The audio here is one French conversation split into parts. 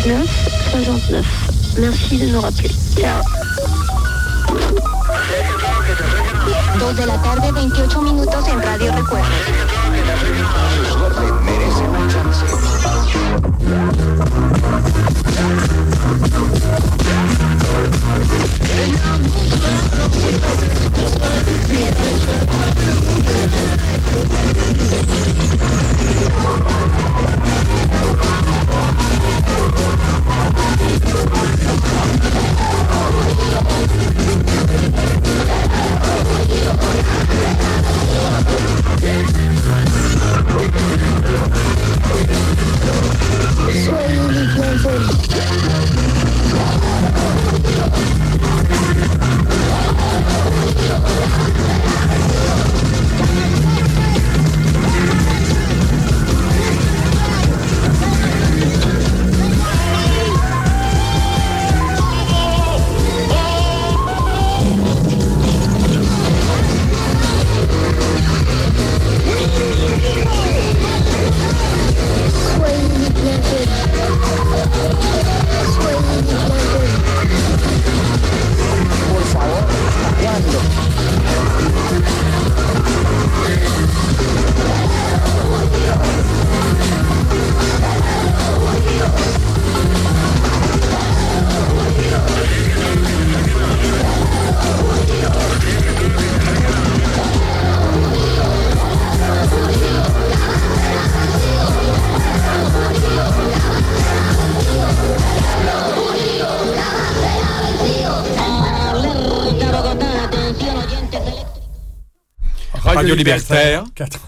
69. Merci de nous rappeler. Ciao. 2 de la tarde, 28 minutos en Radio Recuerdo. Merece una chance. Radio Libertaire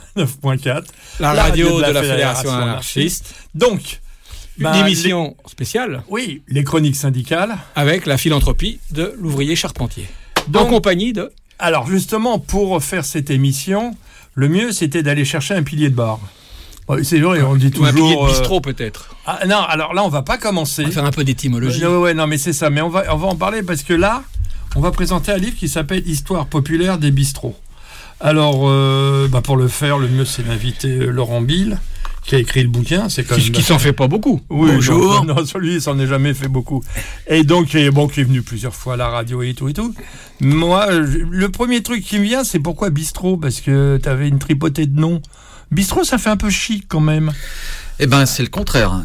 89.4, la radio de la Fédération anarchiste. Donc, une émission spéciale. Oui, les chroniques syndicales. Avec la philanthropie de l'ouvrier charpentier. En compagnie de... Alors justement, pour faire cette émission, le mieux c'était d'aller chercher un pilier de bar. C'est vrai, on dit toujours... un pilier de bistrot peut-être. Ah, non, alors là on va pas commencer. On va faire un peu d'étymologie. Non mais c'est ça, mais on va en parler parce que là, on va présenter un livre qui s'appelle Histoire populaire des bistrots. Alors, pour le faire, le mieux c'est d'inviter Laurent Bill, qui a écrit le bouquin. C'est quand même... Qui s'en fait pas beaucoup. Oui, bonjour. Non, celui, il s'en est jamais fait beaucoup. Et donc, qui est venu plusieurs fois à la radio et tout. Moi, le premier truc qui me vient, c'est pourquoi bistrot ? Parce que tu avais une tripotée de noms. Bistrot, ça fait un peu chic quand même. Eh ben, c'est le contraire.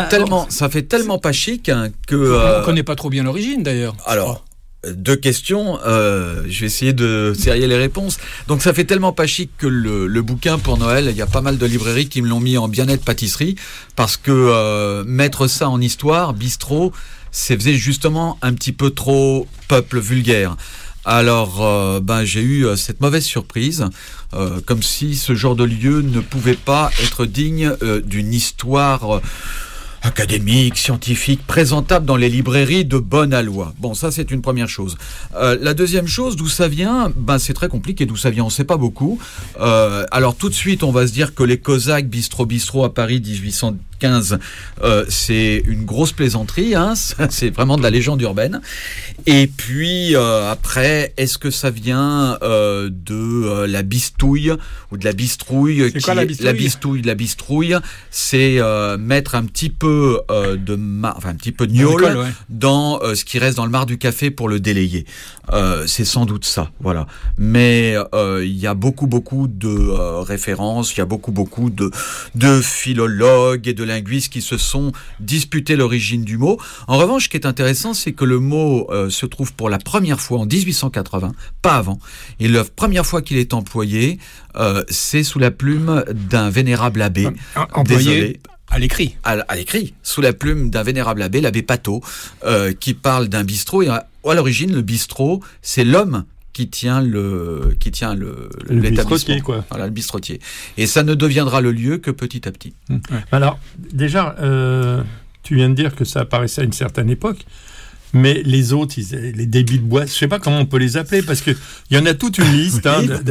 Ça fait tellement pas chic que... On connaît pas trop bien l'origine d'ailleurs. Alors... Deux questions, je vais essayer de serrer les réponses. Donc ça fait tellement pas chic que le bouquin pour Noël, il y a pas mal de librairies qui me l'ont mis en bien-être pâtisserie, parce que mettre ça en histoire, bistrot, ça faisait justement un petit peu trop peuple vulgaire. Alors j'ai eu cette mauvaise surprise, comme si ce genre de lieu ne pouvait pas être digne d'une histoire... académique, scientifique, présentable dans les librairies de bonne aloi. Bon, ça c'est une première chose. La deuxième chose, d'où ça vient, c'est très compliqué, d'où ça vient, on ne sait pas beaucoup. Alors tout de suite, on va se dire que les Cosaques, bistrot à Paris 1815, c'est une grosse plaisanterie, hein, c'est vraiment de la légende urbaine. Et puis après, est-ce que ça vient de la bistouille ou de la bistrouille? C'est quoi la bistouille? La bistrouille, c'est mettre un petit peu un petit peu de gnôle dans ce qui reste dans le marc du café pour le délayer. C'est sans doute ça, voilà. Mais il y a beaucoup de références, il y a beaucoup de philologues et de linguistes qui se sont disputés l'origine du mot. En revanche, ce qui est intéressant, c'est que le mot se trouve pour la première fois en 1880, pas avant. Et la première fois qu'il est employé, c'est sous la plume d'un vénérable abbé. Employé à l'écrit. À l'écrit, sous la plume d'un vénérable abbé, l'abbé Patot, qui parle d'un bistrot. Et à l'origine, le bistrot, c'est l'homme qui tient l'établissement. Bistrotier, quoi. Voilà, le bistrotier. Et ça ne deviendra le lieu que petit à petit. Ouais. Alors, déjà, tu viens de dire que ça apparaissait à une certaine époque. Mais les autres, les débits de bois, je ne sais pas comment on peut les appeler, parce qu'il y en a toute une liste.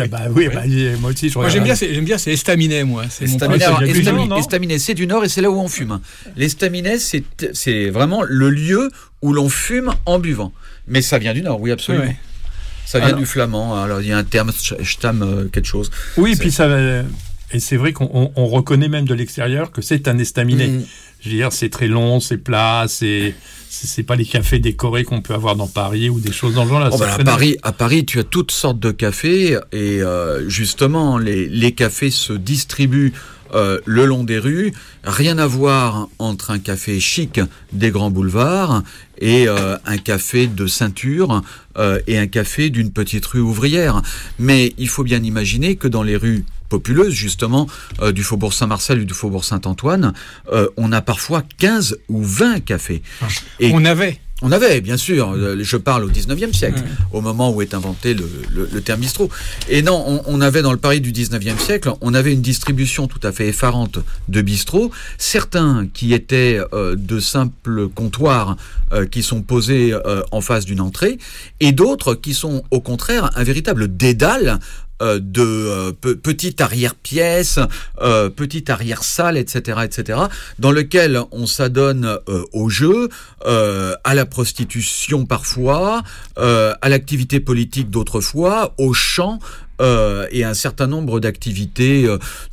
Moi aussi, moi, j'aime bien, c'est estaminet, moi. C'est Estaminet, c'est du Nord et c'est là où on fume. L'estaminet, c'est vraiment le lieu où l'on fume en buvant. Mais ça vient du Nord, oui, absolument. Ouais. Ça vient du flamand. Alors, il y a un terme, Stamm, quelque chose. Oui, puis ça... Et c'est vrai qu'on reconnaît même de l'extérieur que c'est un estaminet. Je veux dire, c'est très long, c'est plat, c'est pas les cafés décorés qu'on peut avoir dans Paris ou des choses dans le genre là. À Paris, tu as toutes sortes de cafés et justement, les cafés se distribuent le long des rues. Rien à voir entre un café chic des grands boulevards et un café de ceinture et un café d'une petite rue ouvrière. Mais il faut bien imaginer que dans les rues populeuses, justement, du Faubourg Saint-Marcel ou du Faubourg Saint-Antoine, on a parfois 15 ou 20 cafés. Et on avait, bien sûr, je parle au 19e siècle, au moment où est inventé le terme bistrot. Et non, on avait dans le Paris du 19e siècle, on avait une distribution tout à fait effarante de bistrots, certains qui étaient de simples comptoirs qui sont posés en face d'une entrée, et d'autres qui sont au contraire un véritable dédale de petite arrière-pièce, petite arrière-salle, etc., dans lequel on s'adonne au jeu, à la prostitution parfois, à l'activité politique d'autrefois, au chant, et un certain nombre d'activités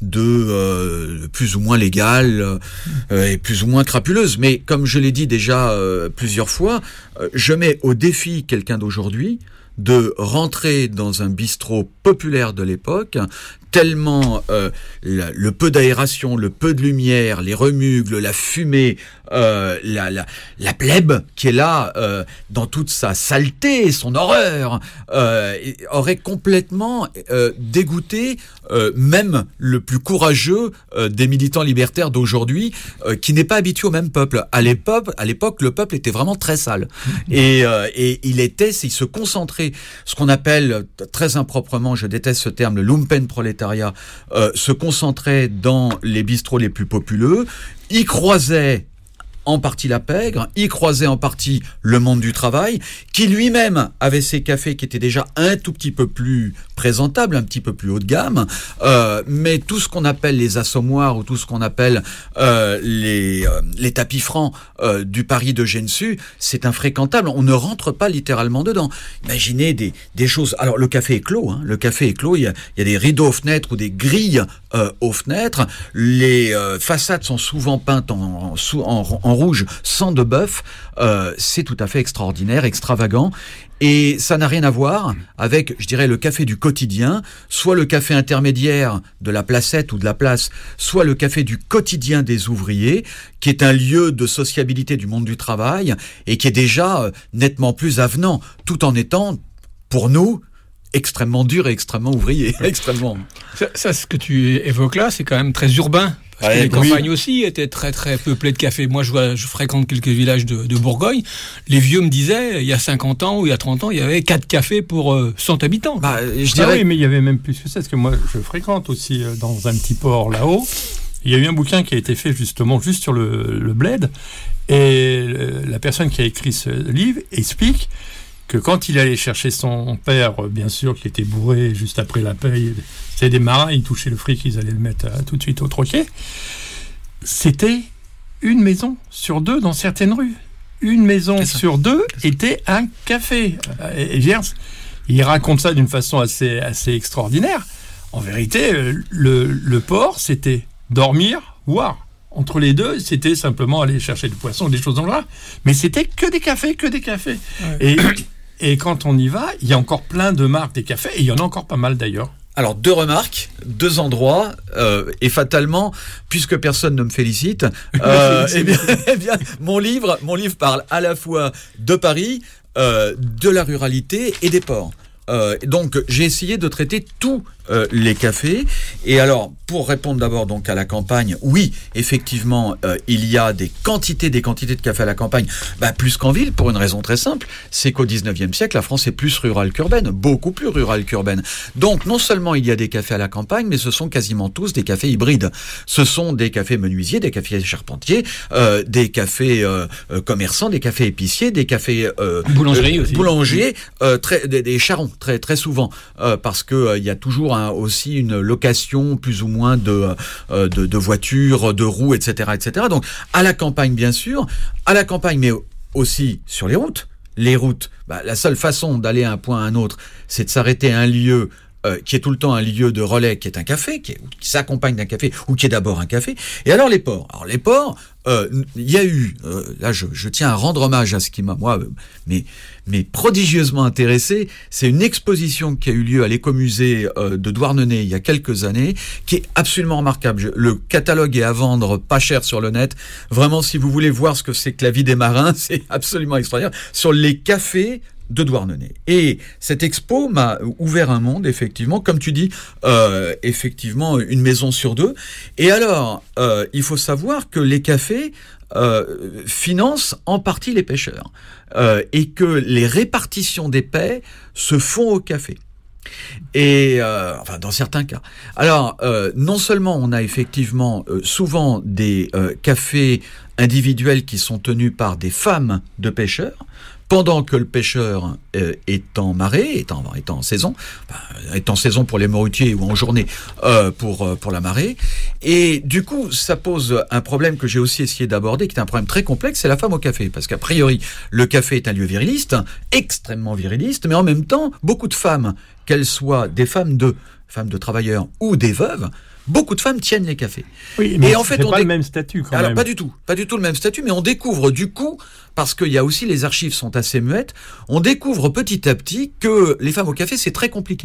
de plus ou moins légales et plus ou moins crapuleuses. Mais comme je l'ai dit déjà plusieurs fois, je mets au défi quelqu'un d'aujourd'hui de rentrer dans un bistrot populaire de l'époque, tellement le peu d'aération, le peu de lumière, les remugles, la fumée, la plèbe qui est là dans toute sa saleté, son horreur, aurait complètement dégoûté même le plus courageux des militants libertaires d'aujourd'hui, qui n'est pas habitué au même peuple. À l'époque, le peuple était vraiment très sale. Et il se concentrait, ce qu'on appelle très improprement, je déteste ce terme, le lumpenprolétariat, se concentrait dans les bistrots les plus populeux, y croisait en partie la pègre, y croisait en partie le monde du travail, qui lui-même avait ses cafés qui étaient déjà un tout petit peu plus présentables, un petit peu plus haut de gamme, mais tout ce qu'on appelle les assommoirs ou tout ce qu'on appelle les tapis francs du Paris de Gensu, c'est infréquentable, on ne rentre pas littéralement dedans. Imaginez des choses, alors le café est clos, il y a des rideaux aux fenêtres ou des grilles aux fenêtres, les façades sont souvent peintes en rouge sang de bœuf, c'est tout à fait extraordinaire, extravagant, et ça n'a rien à voir avec, je dirais, le café du quotidien, soit le café intermédiaire de la Placette ou de la Place, soit le café du quotidien des ouvriers, qui est un lieu de sociabilité du monde du travail, et qui est déjà nettement plus avenant, tout en étant, pour nous, extrêmement dur et extrêmement ouvrier, extrêmement. Ça, ce que tu évoques là, c'est quand même très urbain. Parce que les campagnes aussi étaient très très peuplées de cafés. Moi, je fréquente quelques villages de Bourgogne. Les vieux me disaient, il y a 50 ans ou il y a 30 ans, il y avait 4 cafés pour 100 habitants. Je dirais... oui, mais il y avait même plus que ça. Parce que moi, je fréquente aussi dans un petit port là-haut. Il y a eu un bouquin qui a été fait justement juste sur le bled. Et la personne qui a écrit ce livre explique que quand il allait chercher son père, bien sûr, qui était bourré juste après la paye, c'était des marins, ils touchaient le fric, ils allaient le mettre tout de suite au troquet. C'était une maison sur deux dans certaines rues. Une maison sur deux était un café. Et il raconte ça d'une façon assez extraordinaire. En vérité, le port, c'était dormir, boire. Entre les deux, c'était simplement aller chercher du poisson, des choses dans le genre. Mais c'était que des cafés. Ouais. Et quand on y va, il y a encore plein de marques des cafés, et il y en a encore pas mal d'ailleurs. Alors, 2 remarques, 2 endroits, et fatalement, puisque personne ne me félicite, eh bien, mon livre parle à la fois de Paris, de la ruralité et des ports. Donc, j'ai essayé de traiter tous les cafés. Et alors, pour répondre d'abord donc à la campagne, oui, effectivement, il y a des quantités de cafés à la campagne, plus qu'en ville, pour une raison très simple, c'est qu'au 19e siècle, la France est plus rurale qu'urbaine, beaucoup plus rurale qu'urbaine. Donc, non seulement il y a des cafés à la campagne, mais ce sont quasiment tous des cafés hybrides. Ce sont des cafés menuisiers, des cafés charpentiers, des cafés commerçants, des cafés épiciers, des cafés boulangers, des charrons, très, très souvent, parce que il y a toujours aussi une location plus ou moins de voitures, de roues, etc. Donc, à la campagne, bien sûr, mais aussi sur les routes. Les routes, la seule façon d'aller à un point à un autre, c'est de s'arrêter à un lieu qui est tout le temps un lieu de relais, qui est un café, qui s'accompagne d'un café, ou qui est d'abord un café. Et alors les ports. Alors les ports, il y a eu, là je tiens à rendre hommage à ce qui m'a, moi, mais prodigieusement intéressé, c'est une exposition qui a eu lieu à l'écomusée de Douarnenez il y a quelques années, qui est absolument remarquable. Le catalogue est à vendre pas cher sur le net. Vraiment, si vous voulez voir ce que c'est que la vie des marins, c'est absolument extraordinaire. Sur les cafés de Douarnenez. Et cette expo m'a ouvert un monde, effectivement, comme tu dis, effectivement, une maison sur deux. Et alors, il faut savoir que les cafés financent en partie les pêcheurs et que les répartitions des paies se font au café. Et enfin dans certains cas. Alors non seulement on a effectivement souvent des cafés individuels qui sont tenus par des femmes de pêcheurs, pendant que le pêcheur est en marée, est en saison, est en saison pour les morutiers ou en journée pour la marée. Et du coup, ça pose un problème que j'ai aussi essayé d'aborder, qui est un problème très complexe, c'est la femme au café. Parce qu'a priori, le café est un lieu viriliste, extrêmement viriliste, mais en même temps, beaucoup de femmes, qu'elles soient des femmes de travailleurs ou des veuves, beaucoup de femmes tiennent les cafés. Oui, mais c'est pas le même statut quand même. Pas du tout le même statut, mais on découvre du coup, parce qu'il y a aussi, les archives sont assez muettes, on découvre petit à petit que les femmes au café, c'est très compliqué.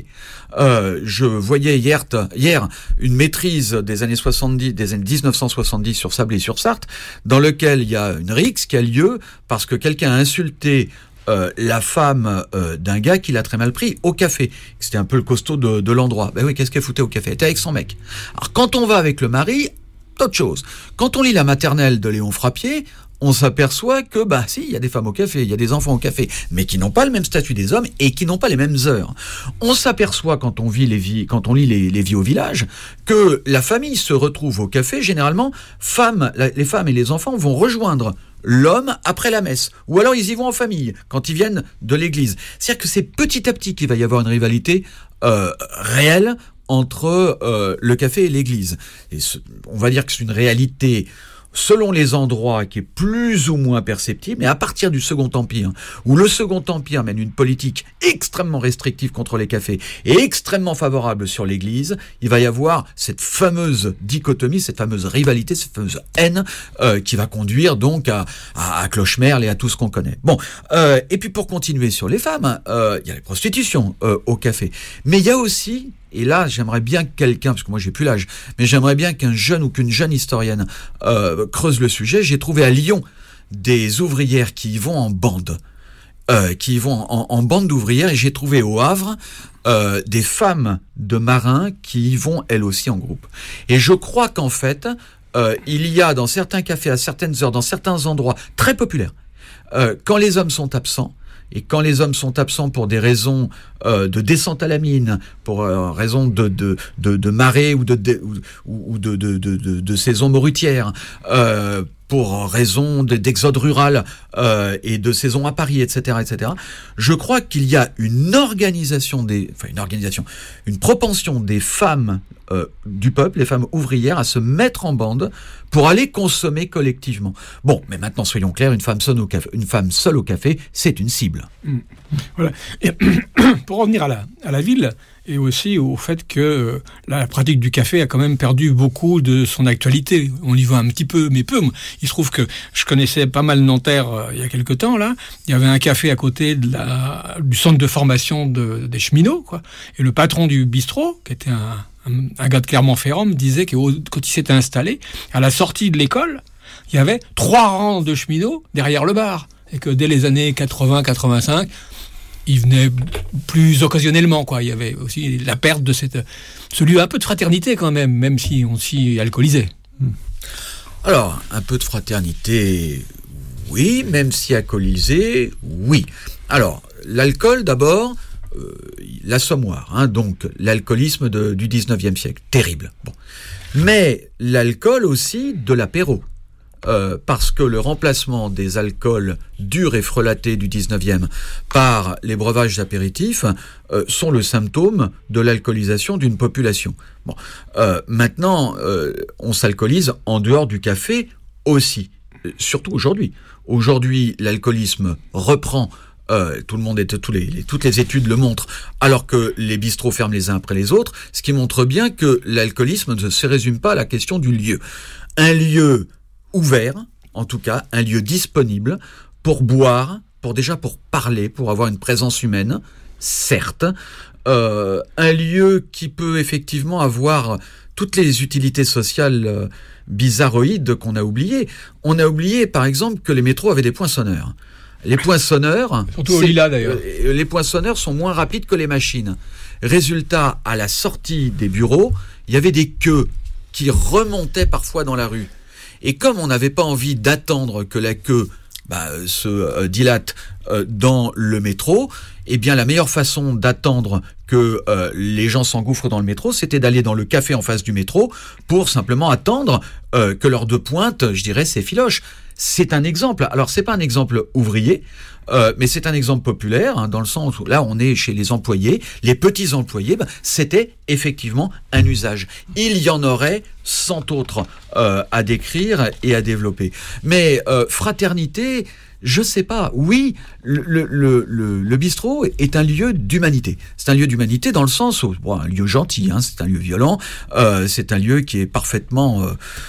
Je voyais hier une maîtrise des années 70, des années 1970 sur Sablé-sur-Sarthe, dans lequel il y a une rixe qui a lieu parce que quelqu'un a insulté la femme d'un gars qui l'a très mal pris au café. C'était un peu le costaud de l'endroit. Ben oui, qu'est-ce qu'elle foutait au café? Elle était avec son mec. Alors quand on va avec le mari, autre chose. Quand on lit la maternelle de Léon Frappier, on s'aperçoit que, si, il y a des femmes au café, il y a des enfants au café, mais qui n'ont pas le même statut des hommes et qui n'ont pas les mêmes heures. On s'aperçoit quand on lit les vies au village, que la famille se retrouve au café, généralement, les femmes et les enfants vont rejoindre l'homme après la messe, ou alors ils y vont en famille, quand ils viennent de l'église. C'est-à-dire que c'est petit à petit qu'il va y avoir une rivalité réelle entre le café et l'église. Et on va dire que c'est une réalité selon les endroits qui est plus ou moins perceptible, mais à partir du Second Empire, où le Second Empire mène une politique extrêmement restrictive contre les cafés et extrêmement favorable sur l'église, il va y avoir cette fameuse dichotomie, cette fameuse rivalité, cette fameuse haine qui va conduire donc à Clochemerle et à tout ce qu'on connaît. Bon, et puis pour continuer sur les femmes, il y a les prostitutions au café, mais il y a aussi, et là, j'aimerais bien que quelqu'un, parce que moi j'ai plus l'âge, mais j'aimerais bien qu'un jeune ou qu'une jeune historienne creuse le sujet. J'ai trouvé à Lyon des ouvrières qui y vont en bande, en bande d'ouvrières, et j'ai trouvé au Havre des femmes de marins qui y vont elles aussi en groupe. Et je crois qu'en fait, il y a dans certains cafés, à certaines heures, dans certains endroits très populaires, quand les hommes sont absents, et quand les hommes sont absents pour des raisons de descente à la mine, pour raison de marée ou de saison morutière, pour raison d'exode rural et de saison à Paris, etc., etc. Je crois qu'il y a une propension des femmes du peuple, les femmes ouvrières, à se mettre en bande pour aller consommer collectivement. Bon, mais maintenant soyons clairs, une femme seule au café, c'est une cible. Voilà. Et pour revenir à la ville, et aussi au fait que la pratique du café a quand même perdu beaucoup de son actualité. On y va un petit peu, mais peu. Il se trouve que je connaissais pas mal Nanterre il y a quelque temps, là. Il y avait un café à côté du centre de formation des cheminots, quoi. Et le patron du bistrot, qui était un gars de Clermont-Ferrand, me disait que quand il s'était installé, à la sortie de l'école, il y avait 3 rangs de cheminots derrière le bar. Et que dès les années 80-85, il venait plus occasionnellement, quoi. Il y avait aussi la perte de ce lieu, un peu de fraternité quand même si on s'y alcoolisait. Alors, un peu de fraternité, oui, même si alcoolisé, oui. Alors, l'alcool d'abord, l'assommoir, donc l'alcoolisme du 19e siècle, terrible. Bon. Mais l'alcool aussi de l'apéro. Parce que le remplacement des alcools durs et frelatés du 19e par les breuvages apéritifs sont le symptôme de l'alcoolisation d'une population. Bon, maintenant, on s'alcoolise en dehors du café aussi, surtout aujourd'hui. Aujourd'hui, l'alcoolisme reprend tout le monde toutes les études le montrent, alors que les bistrots ferment les uns après les autres, ce qui montre bien que l'alcoolisme ne se résume pas à la question du lieu. Un lieu ouvert, en tout cas, un lieu disponible pour boire, pour parler, pour avoir une présence humaine, certes, un lieu qui peut effectivement avoir toutes les utilités sociales bizarroïdes qu'on a oubliées. On a oublié, par exemple, que les métros avaient des poinçonneurs. Les poinçonneurs... Surtout au Lila, d'ailleurs. Les poinçonneurs sont moins rapides que les machines. Résultat, à la sortie des bureaux, il y avait des queues qui remontaient parfois dans la rue. Et comme on n'avait pas envie d'attendre que la queue se dilate dans le métro, eh bien la meilleure façon d'attendre que les gens s'engouffrent dans le métro, c'était d'aller dans le café en face du métro pour simplement attendre que l'heure de pointe, je dirais, s'effiloche. C'est un exemple. Alors c'est pas un exemple ouvrier, mais c'est un exemple populaire, dans le sens où là on est chez les employés, les petits employés, c'était effectivement un usage. Il y en aurait 100 autres à décrire et à développer. Mais fraternité, je sais pas. Oui, le bistrot est un lieu d'humanité. C'est un lieu d'humanité dans le sens où, un lieu gentil, c'est un lieu violent, c'est un lieu qui est parfaitement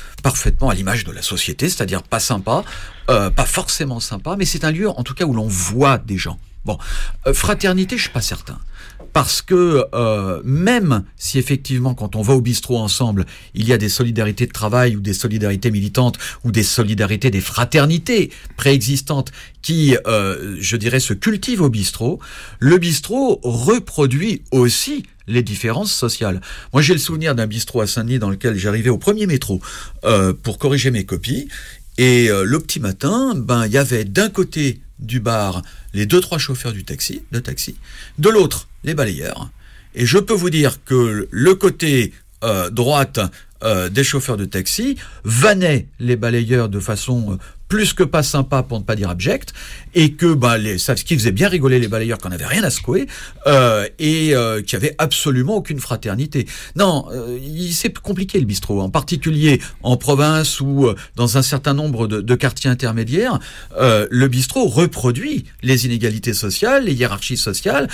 à l'image de la société, c'est-à-dire pas sympa, pas forcément sympa, mais c'est un lieu en tout cas où l'on voit des gens. Bon, fraternité, je suis pas certain. Parce que même si effectivement quand on va au bistrot ensemble, il y a des solidarités de travail ou des solidarités militantes ou des solidarités, des fraternités préexistantes qui, je dirais, se cultivent au bistrot, le bistrot reproduit aussi les différences sociales. Moi, j'ai le souvenir d'un bistrot à Saint-Denis dans lequel j'arrivais au premier métro pour corriger mes copies. Et le petit matin, il y avait d'un côté du bar les 2-3 chauffeurs de taxi, de l'autre les balayeurs. Et je peux vous dire que le côté droite des chauffeurs de taxi vannaient les balayeurs de façon plus que pas sympa, pour ne pas dire abjecte, et que ce qui faisait bien rigoler les balayeurs qu'on n'avait rien à secouer, et qui avait absolument aucune fraternité. Non, c'est compliqué le bistrot, en particulier en province ou dans un certain nombre de quartiers intermédiaires. Le bistrot reproduit les inégalités sociales, les hiérarchies sociales.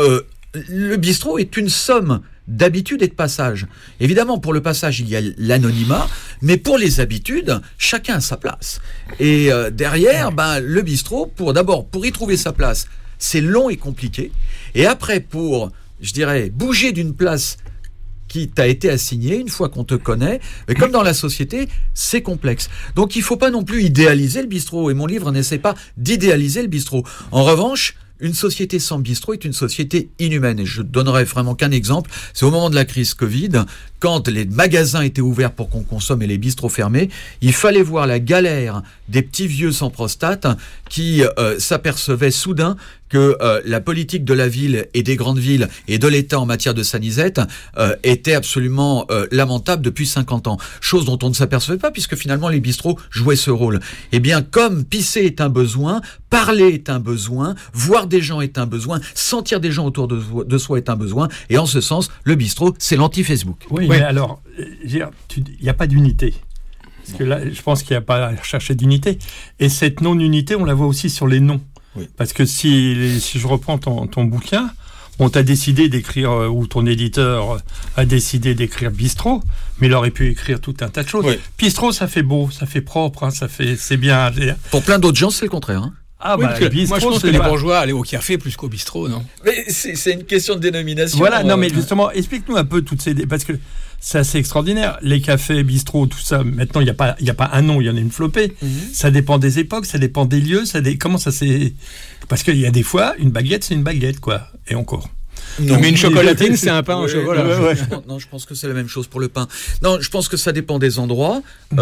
Le bistrot est une somme d'habitudes et de passages. Évidemment, pour le passage, il y a l'anonymat, mais pour les habitudes, chacun a sa place. Et derrière, le bistrot, pour y trouver sa place, c'est long et compliqué. Et après, pour, je dirais, bouger d'une place qui t'a été assignée, une fois qu'on te connaît, mais comme dans la société, c'est complexe. Donc, il ne faut pas non plus idéaliser le bistrot. Et mon livre n'essaie pas d'idéaliser le bistrot. En revanche, une société sans bistrot est une société inhumaine. Et je donnerai vraiment qu'un exemple. C'est au moment de la crise Covid, quand les magasins étaient ouverts pour qu'on consomme et les bistrots fermés, il fallait voir la galère des petits vieux sans prostate qui s'apercevaient soudain que la politique de la ville et des grandes villes et de l'État en matière de sanisette était absolument lamentable depuis 50 ans. Chose dont on ne s'apercevait pas puisque finalement les bistrots jouaient ce rôle. Eh bien, comme pisser est un besoin, parler est un besoin, voir des gens est un besoin, sentir des gens autour de soi est un besoin, et en ce sens, le bistrot, c'est l'anti-Facebook. Oui, mais alors, il n'y a pas d'unité. Parce que là, je pense qu'il n'y a pas à chercher d'unité. Et cette non-unité, on la voit aussi sur les noms. Oui. Parce que si je reprends ton bouquin, on t'a décidé d'écrire, ou ton éditeur a décidé d'écrire bistrot, mais il aurait pu écrire tout un tas de choses. Oui. Bistrot, ça fait beau, ça fait propre, c'est bien. Pour plein d'autres gens, c'est le contraire. Oui, bistrot, moi je pense que les bourgeois allaient au café plus qu'au bistrot, non ? Mais c'est une question de dénomination. Voilà, non mais justement, explique-nous un peu toutes ces... Parce que c'est assez extraordinaire. Les cafés, bistrots, tout ça, maintenant, il n'y a pas un nom, il y en a une flopée. Mm-hmm. Ça dépend des époques, ça dépend des lieux, comment ça s'est... Parce qu'il y a des fois, une baguette, c'est une baguette, quoi. Et encore. Non, mais une chocolatine, c'est un pain au chocolat. Non, je pense que c'est la même chose pour le pain. Non, je pense que ça dépend des endroits.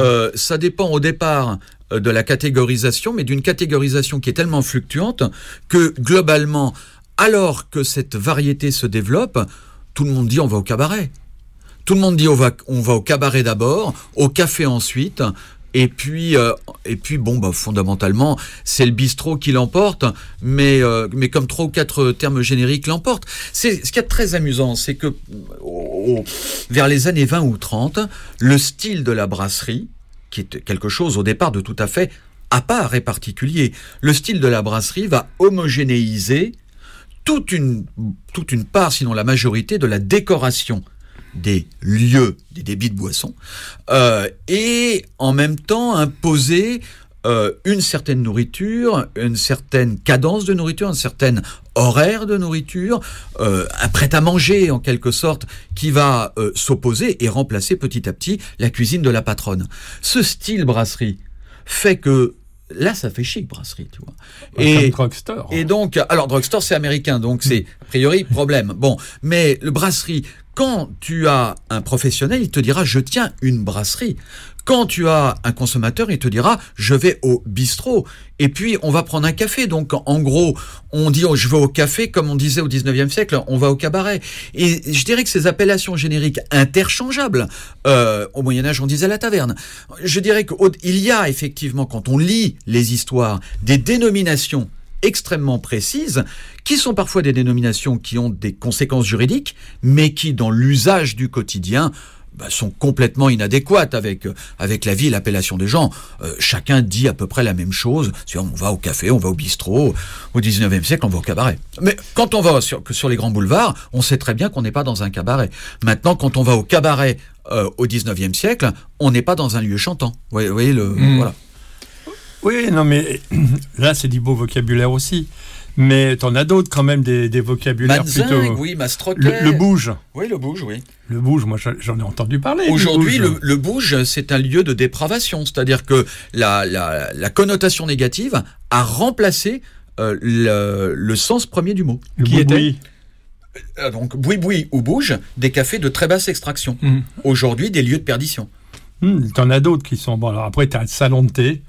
Ça dépend au départ de la catégorisation, mais d'une catégorisation qui est tellement fluctuante que globalement, alors que cette variété se développe, tout le monde dit on va au cabaret. Tout le monde dit on va au cabaret d'abord, au café ensuite. Et puis fondamentalement, c'est le bistrot qui l'emporte, mais comme 3 ou 4 termes génériques l'emportent. Ce qu'il y a de très amusant, c'est que vers les années 20 ou 30, le style de la brasserie, qui est quelque chose au départ de tout à fait à part et particulier. Le style de la brasserie va homogénéiser toute une part, sinon la majorité, de la décoration des lieux, des débits de boissons, et en même temps imposer une certaine nourriture, une certaine cadence de nourriture, un certain horaire de nourriture, un prêt-à-manger en quelque sorte, qui va s'opposer et remplacer petit à petit la cuisine de la patronne. Ce style brasserie fait que là, ça fait chic, brasserie, tu vois. Et drugstore. Et donc, alors, drugstore, c'est américain, donc c'est, a priori, problème. Bon, mais le brasserie, quand tu as un professionnel, il te dira, je tiens une brasserie. Quand tu as un consommateur, il te dira, je vais au bistrot. Et puis, on va prendre un café. Donc, en gros, on dit, je vais au café, comme on disait au 19e siècle, on va au cabaret. Et je dirais que ces appellations génériques interchangeables, au Moyen-Âge, on disait la taverne. Je dirais qu'il y a effectivement, quand on lit les histoires, des dénominations extrêmement précises, qui sont parfois des dénominations qui ont des conséquences juridiques, mais qui, dans l'usage du quotidien, sont complètement inadéquates avec la vie et l'appellation des gens. Chacun dit à peu près la même chose. On va au café, on va au bistrot. Au 19e siècle, on va au cabaret. Mais quand on va sur les grands boulevards, on sait très bien qu'on n'est pas dans un cabaret. Maintenant, quand on va au cabaret au 19e siècle, on n'est pas dans un lieu chantant. Vous voyez voilà. Oui, non, mais là, c'est du beau vocabulaire aussi. Mais t'en as d'autres quand même, des vocabulaires Manzing, plutôt... oui, Mastroquet. Le bouge. Oui, le bouge, oui. Le bouge, moi j'en ai entendu parler. Aujourd'hui, le bouge, c'est un lieu de dépravation. C'est-à-dire que la connotation négative a remplacé le sens premier du mot. Qui était donc, boui-boui ou bouge, des cafés de très basse extraction. Aujourd'hui, des lieux de perdition. T'en as d'autres qui sont... Bon, alors après, t'as le salon de thé.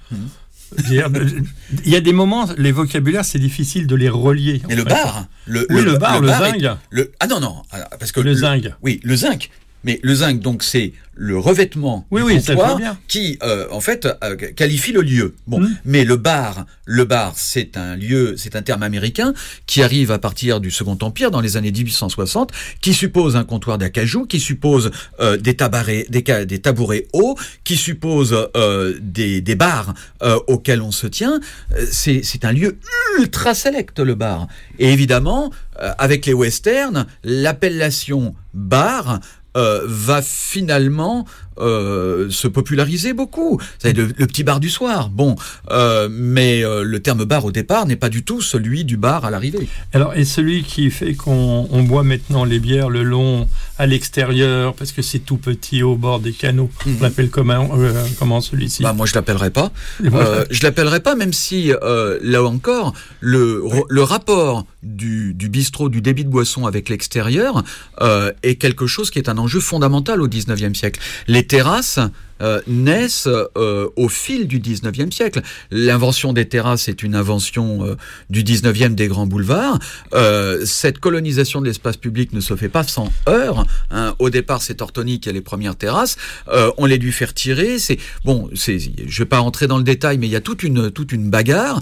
Il y a des moments, les vocabulaires, c'est difficile de les relier. Et le bar, le bar, le zinc. Non, parce que le zinc. Oui, le zinc. Mais le zinc, donc, c'est le revêtement du comptoir qui, en fait, qualifie le lieu. Bon, mais le bar, c'est un lieu, c'est un terme américain qui arrive à partir du Second Empire, dans les années 1860, qui suppose un comptoir d'acajou, qui suppose des tabourets hauts, qui suppose des bars auxquels on se tient. C'est un lieu ultra select, le bar. Et évidemment, avec les westerns, l'appellation bar va finalement se populariser beaucoup. C'est le petit bar du soir. Bon, mais le terme bar au départ n'est pas du tout celui du bar à l'arrivée. Alors, et celui qui fait qu'on boit maintenant les bières le long à l'extérieur parce que c'est tout petit au bord des canaux. On l'appelle comment celui-ci? Moi, je l'appellerai pas. Je l'appellerai pas, même si là encore le rapport du bistrot, du débit de boisson avec l'extérieur est quelque chose qui est un enjeu fondamental au 19e siècle. Les terrasses naissent au fil du 19e siècle. L'invention des terrasses est une invention du 19e des grands boulevards. Cette colonisation de l'espace public ne se fait pas sans heurts. Au départ, c'est Tortoni qui a les premières terrasses. On les lui fait retirer. Je vais pas rentrer dans le détail, mais il y a toute une bagarre.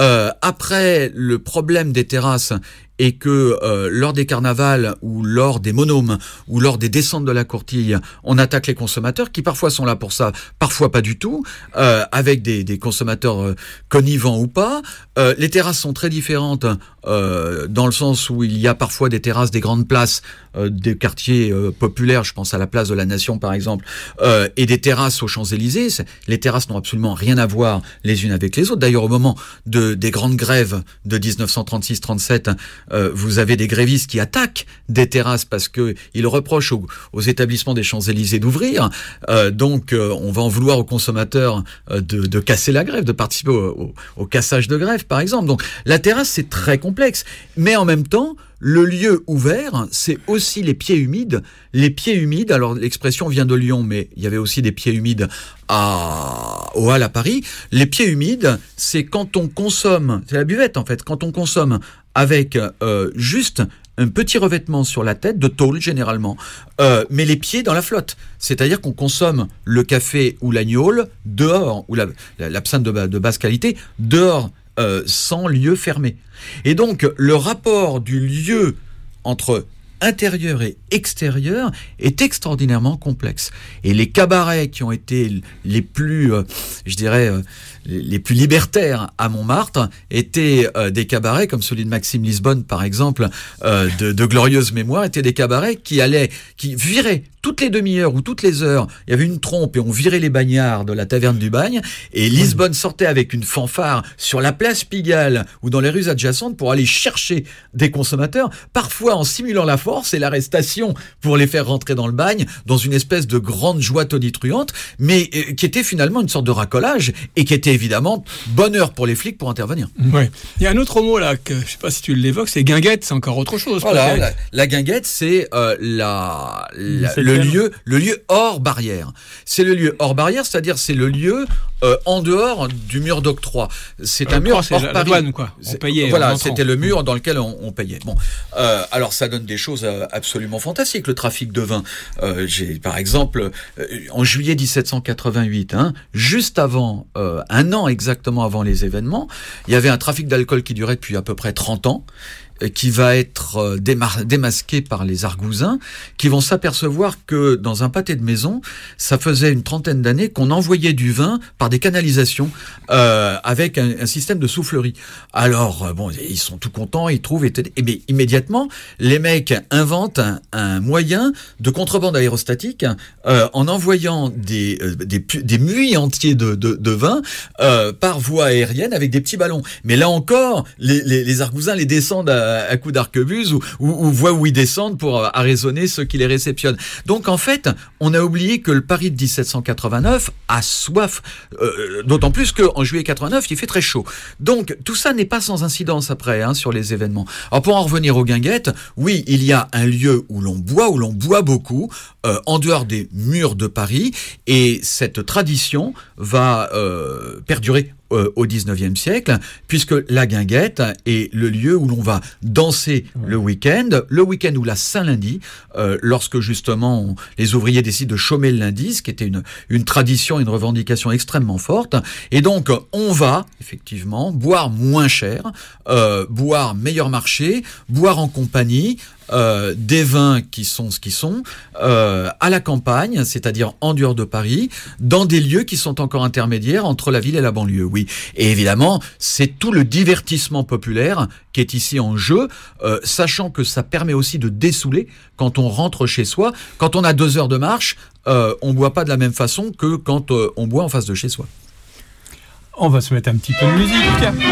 Après, le problème des terrasses et que lors des carnavals ou lors des monômes ou lors des descentes de la Courtille, on attaque les consommateurs qui parfois sont là pour ça, parfois pas du tout, avec des consommateurs connivants ou pas. Les terrasses sont très différentes dans le sens où il y a parfois des terrasses des grandes places, des quartiers populaires, je pense à la place de la Nation par exemple, et des terrasses aux Champs-Élysées. Les terrasses n'ont absolument rien à voir les unes avec les autres. D'ailleurs, au moment des grandes grèves de 1936-37, vous avez des grévistes qui attaquent des terrasses parce que ils reprochent aux établissements des Champs-Élysées d'ouvrir. Donc, on va en vouloir aux consommateurs de casser la grève, de participer au cassage de grève, par exemple. Donc, la terrasse, c'est très complexe. Mais en même temps, le lieu ouvert, c'est aussi les pieds humides. Les pieds humides, alors l'expression vient de Lyon, mais il y avait aussi des pieds humides au Halles à Paris. Les pieds humides, c'est quand on consomme, c'est la buvette en fait, quand on consomme avec juste un petit revêtement sur la tête, de tôle généralement, mais les pieds dans la flotte. C'est-à-dire qu'on consomme le café ou l'agnole dehors, ou l'absinthe de basse qualité, dehors, sans lieu fermé. Et donc, le rapport du lieu entre intérieur et extérieur est extraordinairement complexe. Et les cabarets qui ont été les plus, les plus libertaires à Montmartre étaient des cabarets comme celui de Maxime Lisbonne, par exemple, de glorieuse mémoire, étaient des cabarets qui viraient toutes les demi-heures ou toutes les heures. Il y avait une trompe et on virait les bagnards de la taverne du Bagne, et Lisbonne sortait avec une fanfare sur la place Pigalle ou dans les rues adjacentes pour aller chercher des consommateurs, parfois en simulant la force et l'arrestation pour les faire rentrer dans le bagne, dans une espèce de grande joie tonitruante, mais qui était finalement une sorte de racolage et qui était évidemment bonheur pour les flics pour intervenir. Ouais. Il y a un autre mot là, que je sais pas si tu l'évoques, c'est guinguette, c'est encore autre chose. Voilà, la guinguette, c'est le lieu hors barrière. C'est le lieu hors barrière, c'est-à-dire c'est le lieu en dehors du mur d'octroi. C'est un mur hors Paris. La douane, quoi. On payait. Voilà, c'était le mur dans lequel on payait. Bon, alors ça donne des choses absolument fantastiques. Le trafic de vin. J'ai par exemple en juillet 1788, juste avant, un an exactement avant les événements, il y avait un trafic d'alcool qui durait depuis à peu près 30 ans. Qui va être démasqué par les argousins, qui vont s'apercevoir que dans un pâté de maison, ça faisait une trentaine d'années qu'on envoyait du vin par des canalisations avec un système de soufflerie. Alors, bon, ils sont tout contents, ils trouvent... Et bien, immédiatement, les mecs inventent un moyen de contrebande aérostatique en envoyant des muits entiers de vin par voie aérienne avec des petits ballons. Mais là encore, les argousins les descendent à coups d'arquebuse ou voient où ils descendent pour arraisonner ceux qui les réceptionnent. Donc en fait, on a oublié que le Paris de 1789 a soif, d'autant plus qu'en juillet 89, il fait très chaud. Donc tout ça n'est pas sans incidence après sur les événements. Alors pour en revenir aux guinguettes, oui, il y a un lieu où l'on boit beaucoup, en dehors des murs de Paris, et cette tradition va perdurer au 19e siècle, puisque la guinguette est le lieu où l'on va danser le week-end ou la Saint-Lundi, lorsque justement les ouvriers décident de chômer le lundi, ce qui était une tradition, une revendication extrêmement forte. Et donc on va effectivement boire moins cher, boire meilleur marché, boire en compagnie, des vins qui sont ce qu'ils sont, à la campagne, c'est-à-dire en dehors de Paris, dans des lieux qui sont encore intermédiaires entre la ville et la banlieue, oui. Et évidemment, c'est tout le divertissement populaire qui est ici en jeu, sachant que ça permet aussi de dessouler quand on rentre chez soi. Quand on a 2 heures de marche, on boit pas de la même façon que quand on boit en face de chez soi. On va se mettre un petit peu de musique.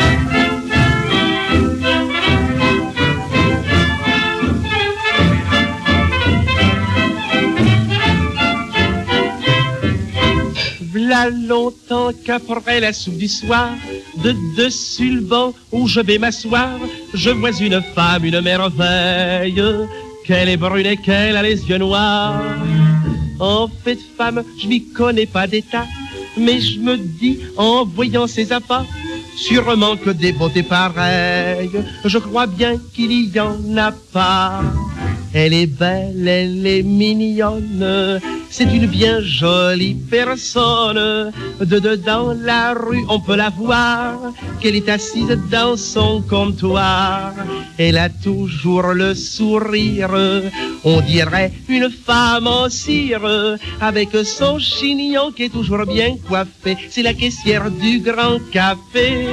V'là longtemps qu'après la soupe du soir, de dessus le banc où je vais m'asseoir, je vois une femme, une merveille, qu'elle est brune et qu'elle a les yeux noirs. En fait, femme, je m'y connais pas d'état, mais je me dis, en voyant ses appas, sûrement que des beautés pareilles, je crois bien qu'il y en a pas. Elle est belle, elle est mignonne, c'est une bien jolie personne. Dans la rue, on peut la voir, qu'elle est assise dans son comptoir. Elle a toujours le sourire, on dirait une femme en cire, avec son chignon qui est toujours bien coiffé. C'est la caissière du Grand Café.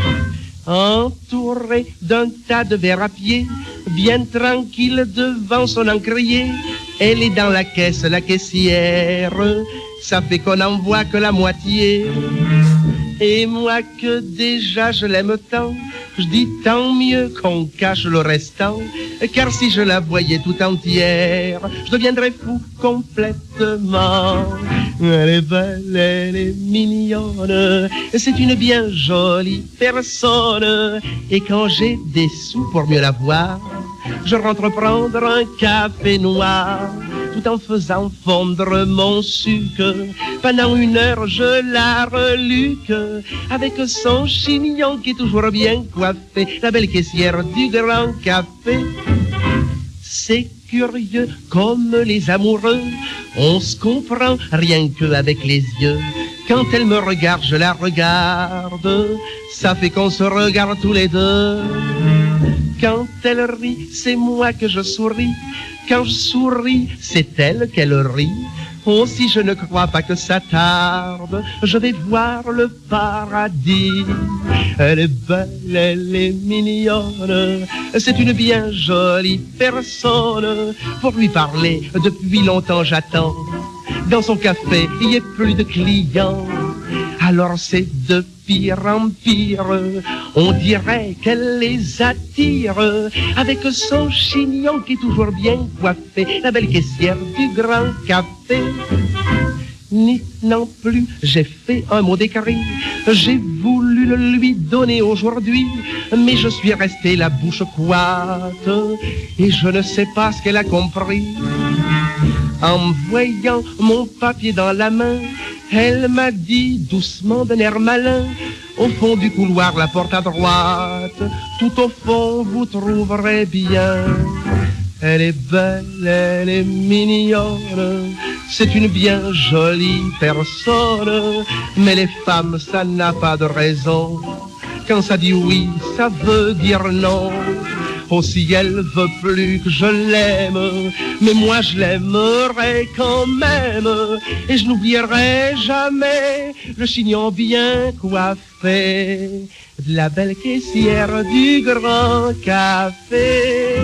Entourée d'un tas de verres à pied, bien tranquille devant son encrier, elle est dans la caisse, la caissière, ça fait qu'on n'en voit que la moitié. Et moi que déjà je l'aime tant, je dis tant mieux qu'on cache le restant, car si je la voyais tout entière, je deviendrais fou complètement. Elle est belle, elle est mignonne, c'est une bien jolie personne, et quand j'ai des sous pour mieux la voir, je rentre prendre un café noir, tout en faisant fondre mon sucre. Pendant 1 heure, je la reluque, avec son chignon qui est toujours bien coiffé, la belle caissière du Grand Café. C'est curieux comme les amoureux, on se comprend rien que avec les yeux. Quand elle me regarde, je la regarde, ça fait qu'on se regarde tous les deux. Quand elle rit, c'est moi que je souris. Quand je souris, c'est elle qu'elle rit. Oh, si je ne crois pas que ça tarde, je vais voir le paradis. Elle est belle, elle est mignonne, c'est une bien jolie personne. Pour lui parler, depuis longtemps j'attends. Dans son café, il n'y a plus de clients. Alors c'est de pire en pire, on dirait qu'elle les attire. Avec son chignon qui est toujours bien coiffé, la belle caissière du grand café. Ni non plus, j'ai fait un mot d'écrit, j'ai voulu le lui donner aujourd'hui, mais je suis resté la bouche coite, et je ne sais pas ce qu'elle a compris. En voyant mon papier dans la main, elle m'a dit doucement d'un air malin, au fond du couloir, la porte à droite, tout au fond vous trouverez bien. Elle est belle, elle est mignonne, c'est une bien jolie personne, mais les femmes, ça n'a pas de raison. Quand ça dit oui, ça veut dire non. Oh, si elle veut plus que je l'aime, mais moi je l'aimerai quand même, et je n'oublierai jamais le chignon bien coiffé de la belle caissière du grand café.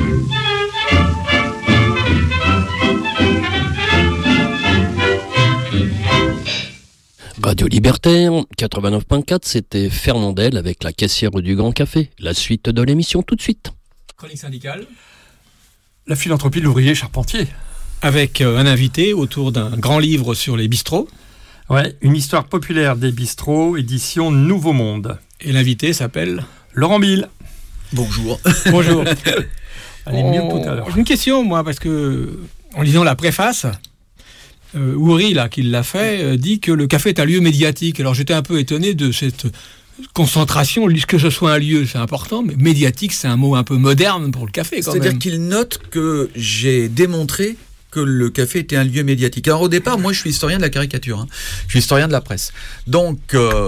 Radio Libertaire 89.4, c'était Fernandel avec la caissière du Grand Café. La suite de l'émission tout de suite. Chronique syndicale. La philanthropie de l'ouvrier charpentier. Avec un invité autour d'un grand livre sur les bistrots. Ouais, une histoire populaire des bistrots, édition Nouveau Monde. Et l'invité s'appelle Laurent Bill. Bonjour. Bonjour. Allez, mieux que tout à l'heure. J'ai une question, moi, parce que en lisant la préface, Houry, là, qui l'a fait, dit que le café est un lieu médiatique. Alors j'étais un peu étonné de cette concentration. Que ce soit un lieu, c'est important, mais médiatique, c'est un mot un peu moderne pour le café, quand même. C'est-à-dire qu'il note que j'ai démontré que le café était un lieu médiatique. Alors au départ, moi je suis historien de la caricature, je suis historien de la presse. Donc,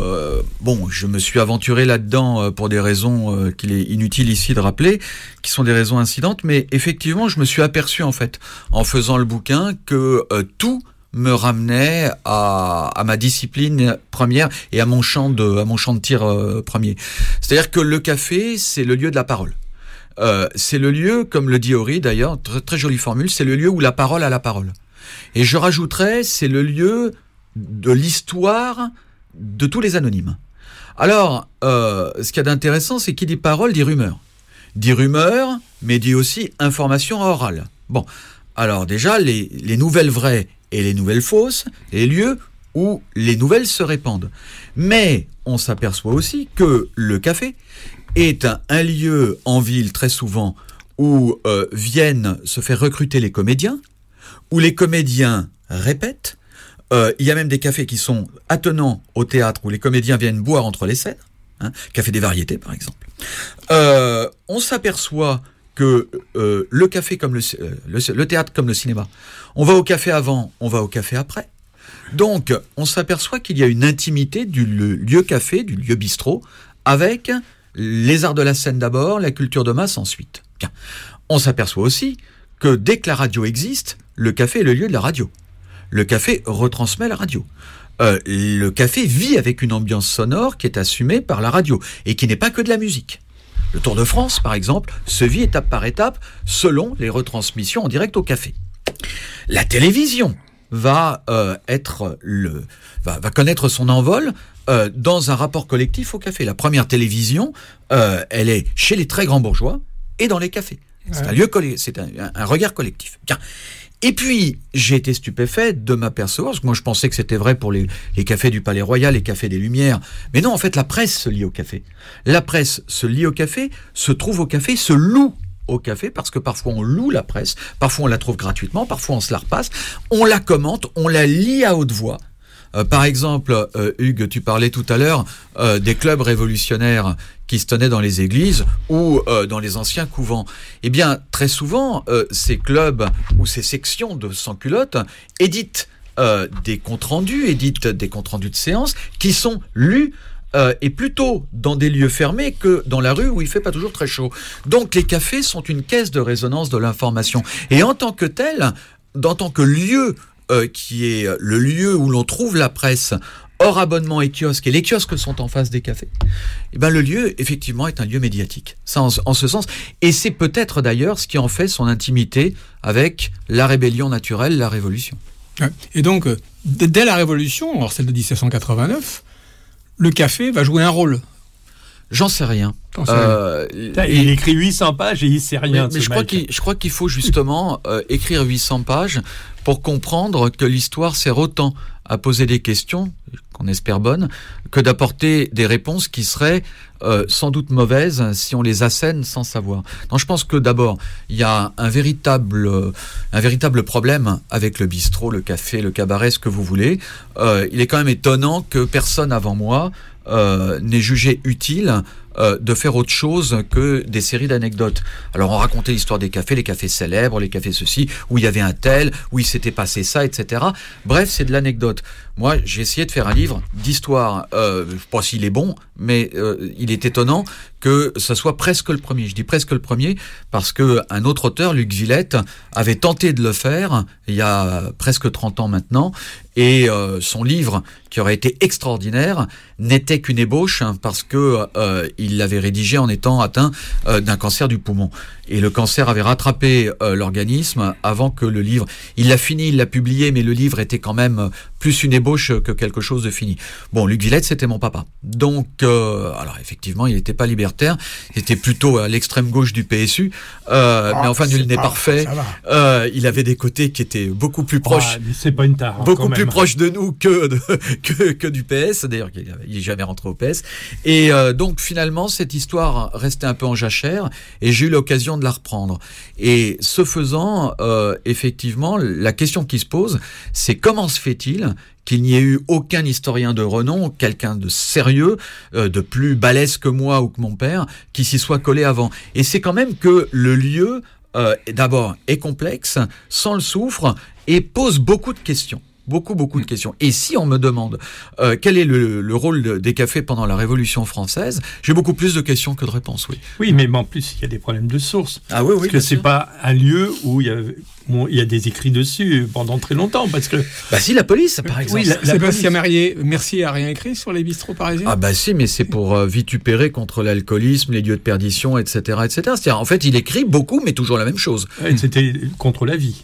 je me suis aventuré là-dedans pour des raisons qu'il est inutile ici de rappeler, qui sont des raisons incidentes, mais effectivement je me suis aperçu en fait, en faisant le bouquin, que tout me ramenait à ma discipline première et à mon champ de tir premier. C'est-à-dire que le café, c'est le lieu de la parole. C'est le lieu, comme le dit Houry d'ailleurs, très, très jolie formule, c'est le lieu où la parole a la parole. Et je rajouterais, c'est le lieu de l'histoire de tous les anonymes. Alors, ce qu'il y a d'intéressant, c'est qui dit parole dit rumeur. Dit rumeur, mais dit aussi information orale. Bon, alors déjà, les nouvelles vraies et les nouvelles fausses, les lieux où les nouvelles se répandent. Mais on s'aperçoit aussi que le café est un lieu en ville très souvent où viennent se faire recruter les comédiens, où les comédiens répètent. Il y a même des cafés qui sont attenants au théâtre où les comédiens viennent boire entre les scènes, café des variétés par exemple. On s'aperçoit que le café comme le théâtre comme le cinéma, on va au café avant, on va au café après. Donc on s'aperçoit qu'il y a une intimité du lieu café, du lieu bistrot, avec les arts de la scène d'abord, la culture de masse ensuite. Bien. On s'aperçoit aussi que dès que la radio existe, le café est le lieu de la radio. Le café retransmet la radio. Le café vit avec une ambiance sonore qui est assumée par la radio et qui n'est pas que de la musique. Le Tour de France, par exemple, se vit étape par étape selon les retransmissions en direct au café. La télévision va connaître son envol dans un rapport collectif au café. La première télévision, elle est chez les très grands bourgeois et dans les cafés. C'est un lieu c'est un regard collectif. Bien. Et puis, j'ai été stupéfait de m'apercevoir, parce que moi je pensais que c'était vrai pour les cafés du Palais Royal, les cafés des Lumières. Mais non, en fait, la presse se lie au café. La presse se lie au café, se trouve au café, se loue au café, parce que parfois on loue la presse, parfois on la trouve gratuitement, parfois on se la repasse, on la commente, on la lit à haute voix. Par exemple, Hugues, tu parlais tout à l'heure des clubs révolutionnaires qui se tenaient dans les églises ou dans les anciens couvents. Eh bien, très souvent, ces clubs ou ces sections de sans-culottes éditent des comptes rendus de séances qui sont lus est plutôt dans des lieux fermés que dans la rue où il fait pas toujours très chaud. Donc les cafés sont une caisse de résonance de l'information. Et en tant que tel, en tant que lieu qui est le lieu où l'on trouve la presse, hors abonnement et kiosque, et les kiosques sont en face des cafés, eh ben le lieu, effectivement, est un lieu médiatique. Ça, en ce sens. Et c'est peut-être d'ailleurs ce qui en fait son intimité avec la rébellion naturelle, la Révolution. Et donc, dès la Révolution, alors celle de 1789, le café va jouer un rôle. J'en sais rien. Il écrit 800 pages et il sait rien. Mais je crois qu'il faut justement écrire 800 pages pour comprendre que l'histoire sert autant à poser des questions, qu'on espère bonnes, que d'apporter des réponses qui seraient sans doute mauvaises si on les assène sans savoir. Donc je pense que d'abord, il y a un véritable problème avec le bistrot, le café, le cabaret, ce que vous voulez. Il est quand même étonnant que personne avant moi n'ait jugé utile de faire autre chose que des séries d'anecdotes. Alors on racontait l'histoire des cafés, les cafés célèbres, les cafés ceci, où il y avait un tel, où il s'était passé ça, etc. Bref, c'est de l'anecdote. Moi, j'ai essayé de faire un livre d'histoire. Je ne sais pas s'il est bon, mais il est étonnant que ce soit presque le premier. Je dis presque le premier parce que un autre auteur, Luc Villette, avait tenté de le faire il y a presque 30 ans maintenant, et son livre, qui aurait été extraordinaire, n'était qu'une ébauche parce que il l'avait rédigé en étant atteint d'un cancer du poumon. Et le cancer avait rattrapé l'organisme avant que le livre... Il l'a fini, il l'a publié, mais le livre était quand même plus une ébauche que quelque chose de fini. Bon, Luc Villette, c'était mon papa. Donc, alors effectivement, il n'était pas libertaire, il était plutôt à l'extrême gauche du PSU, mais enfin, nul n'est parfait. Il avait des côtés qui étaient beaucoup plus proches... c'est pas une tare, beaucoup plus proches de nous que du PS. D'ailleurs, il n'est jamais rentré au PS. Et donc, finalement, cette histoire restait un peu en jachère, et j'ai eu l'occasion de la reprendre. Et ce faisant, effectivement, la question qui se pose, c'est comment se fait-il qu'il n'y ait eu aucun historien de renom, quelqu'un de sérieux, de plus balèze que moi ou que mon père, qui s'y soit collé avant. Et c'est quand même que le lieu, d'abord, est complexe, sans le soufre, et pose beaucoup de questions. Beaucoup de questions. Et si on me demande quel est le rôle des cafés pendant la Révolution française, j'ai beaucoup plus de questions que de réponses, oui. Oui, mais en plus, il y a des problèmes de source. Ah oui, parce que c'est pas un lieu où il y a des écrits dessus pendant très longtemps, parce que... Bah si, la police, par exemple. Oui, Sébastien Mercier a rien écrit sur les bistrots parisiens. Ah bah si, mais c'est pour vitupérer contre l'alcoolisme, les lieux de perdition, etc., etc. C'est-à-dire, en fait, il écrit beaucoup, mais toujours la même chose. C'était contre la vie.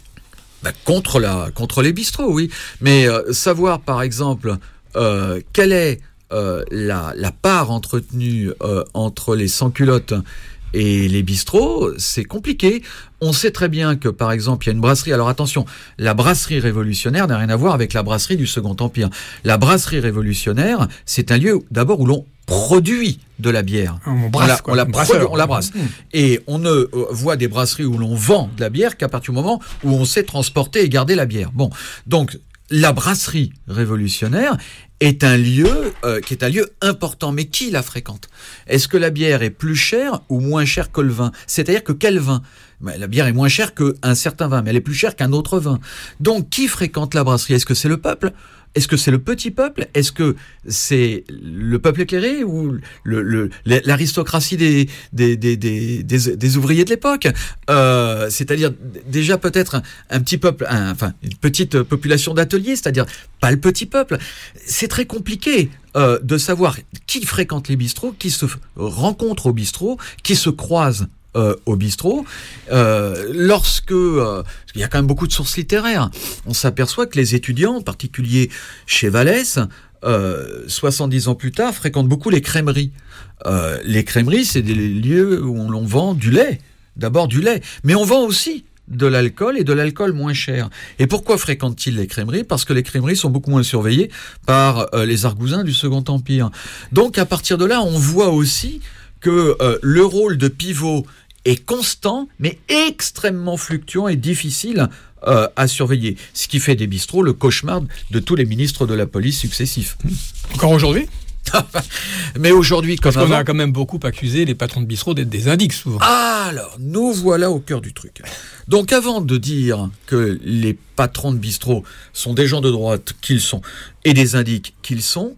Contre les bistrots, oui. Mais savoir, par exemple, quelle est la part entretenue entre les sans-culottes et les bistrots, c'est compliqué. On sait très bien que, par exemple, il y a une brasserie... Alors attention, la brasserie révolutionnaire n'a rien à voir avec la brasserie du Second Empire. La brasserie révolutionnaire, c'est un lieu, d'abord, où l'on produit de la bière. On la brasse. Et on ne voit des brasseries où l'on vend de la bière qu'à partir du moment où on sait transporter et garder la bière. Bon, donc la brasserie révolutionnaire est un lieu qui est un lieu important. Mais qui la fréquente ? Est-ce que la bière est plus chère ou moins chère que le vin ? C'est-à-dire que quel vin ? La bière est moins chère qu'un certain vin, mais elle est plus chère qu'un autre vin. Donc, qui fréquente la brasserie ? Est-ce que c'est le peuple ? Est-ce que c'est le petit peuple ? Est-ce que c'est le peuple éclairé ou l'aristocratie des ouvriers de l'époque ? C'est-à-dire déjà peut-être un petit peuple, une petite population d'ateliers, c'est-à-dire pas le petit peuple. C'est très compliqué de savoir qui fréquente les bistrots, qui se rencontre au bistrot, qui se croise au bistrot, lorsque il y a quand même beaucoup de sources littéraires, on s'aperçoit que les étudiants, en particulier chez Vallès, 70 ans plus tard, fréquentent beaucoup les crèmeries. Les crèmeries, c'est des lieux où l'on vend du lait, d'abord du lait, mais on vend aussi de l'alcool et de l'alcool moins cher. Et pourquoi fréquentent-ils les crèmeries ? Parce que les crèmeries sont beaucoup moins surveillées par les argousins du Second Empire. Donc à partir de là, on voit aussi que le rôle de pivot est constant, mais extrêmement fluctuant et difficile à surveiller. Ce qui fait des bistrots le cauchemar de tous les ministres de la police successifs. Encore aujourd'hui ? Mais aujourd'hui, comme parce qu'on a quand même beaucoup accusé les patrons de bistrot d'être des indiques, souvent. Alors, nous voilà au cœur du truc. Donc, avant de dire que les patrons de bistrot sont des gens de droite qu'ils sont et des indiques qu'ils sont,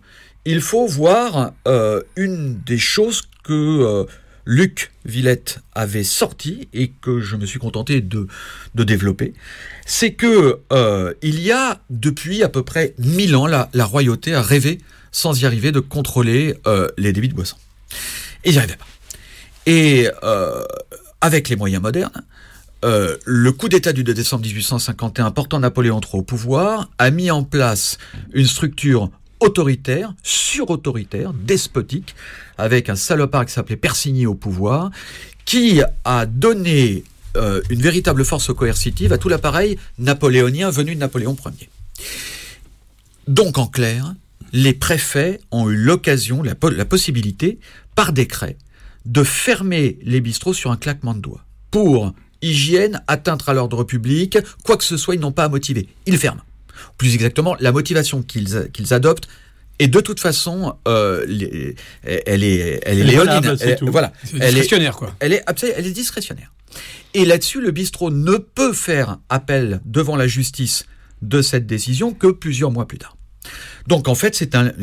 il faut voir une des choses que Luc Villette avait sorti et que je me suis contenté de développer, c'est que il y a depuis à peu près 1000 ans, la royauté a rêvé, sans y arriver, de contrôler les débits de boissons. Et ils n'y arrivaient pas. Et avec les moyens modernes, le coup d'État du 2 décembre 1851, portant Napoléon III au pouvoir, a mis en place une structure autoritaire, surautoritaire, despotique, avec un salopard qui s'appelait Persigny au pouvoir, qui a donné une véritable force coercitive à tout l'appareil napoléonien venu de Napoléon Ier. Donc, en clair, les préfets ont eu l'occasion, la possibilité, par décret, de fermer les bistrots sur un claquement de doigts. Pour hygiène, atteinte à l'ordre public, quoi que ce soit, ils n'ont pas à motiver. Ils ferment. Plus exactement, la motivation qu'ils adoptent est de toute façon, elle est léonine. Voilà. C'est discrétionnaire, quoi. Elle est discrétionnaire. Et là-dessus, le bistrot ne peut faire appel devant la justice de cette décision que plusieurs mois plus tard. Donc, en fait, c'est un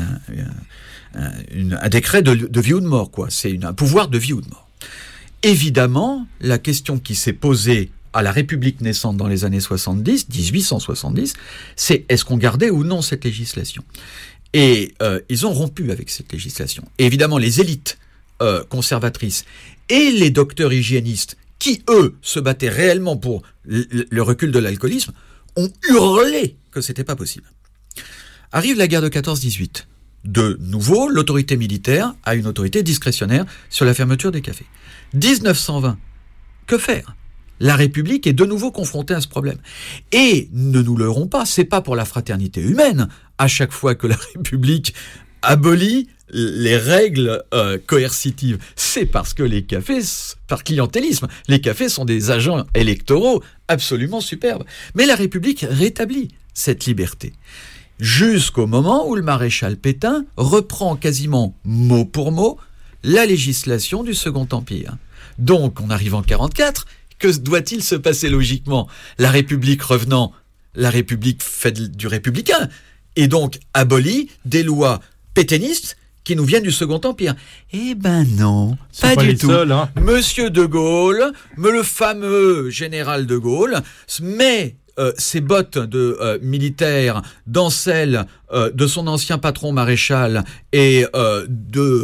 décret de vie ou de mort, quoi. C'est un pouvoir de vie ou de mort. Évidemment, la question qui s'est posée à la République naissante dans les années 1870, c'est est-ce qu'on gardait ou non cette législation ? Et ils ont rompu avec cette législation. Et évidemment, les élites conservatrices et les docteurs hygiénistes, qui, eux, se battaient réellement pour le recul de l'alcoolisme, ont hurlé que c'était pas possible. Arrive la guerre de 14-18. De nouveau, l'autorité militaire a une autorité discrétionnaire sur la fermeture des cafés. 1920, que faire ? La République est de nouveau confrontée à ce problème. Et ne nous leurrons pas, c'est pas pour la fraternité humaine, à chaque fois que la République abolit les règles coercitives. C'est parce que les cafés, par clientélisme, les cafés sont des agents électoraux absolument superbes. Mais la République rétablit cette liberté. Jusqu'au moment où le maréchal Pétain reprend quasiment mot pour mot la législation du Second Empire. Donc, on arrive en 1944, que doit-il se passer logiquement ? La République revenant, la République fait du républicain, et donc abolit des lois pétainistes qui nous viennent du Second Empire. Eh ben non, pas du tout. Seuls, hein. Monsieur de Gaulle, le fameux général de Gaulle, met ses bottes de militaire dans celles de son ancien patron maréchal et de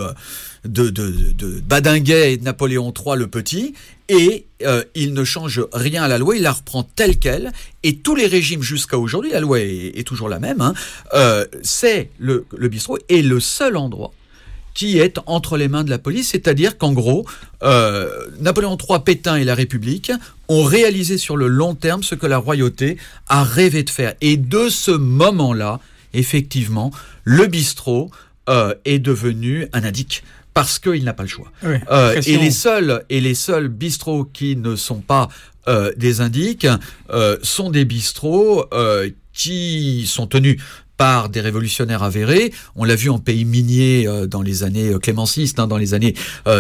Badinguet et de Napoléon III le Petit, et il ne change rien à la loi, il la reprend telle qu'elle, et tous les régimes jusqu'à aujourd'hui, la loi est toujours la même, c'est le bistrot est le seul endroit qui est entre les mains de la police, c'est-à-dire qu'en gros, Napoléon III, Pétain et la République ont réalisé sur le long terme ce que la royauté a rêvé de faire. Et de ce moment-là, effectivement, le bistrot est devenu un indique, parce qu'il n'a pas le choix. Oui, et les seuls bistrots qui ne sont pas des indiques sont des bistrots qui sont tenus par des révolutionnaires avérés. On l'a vu en pays minier dans les années clémencistes, dans les années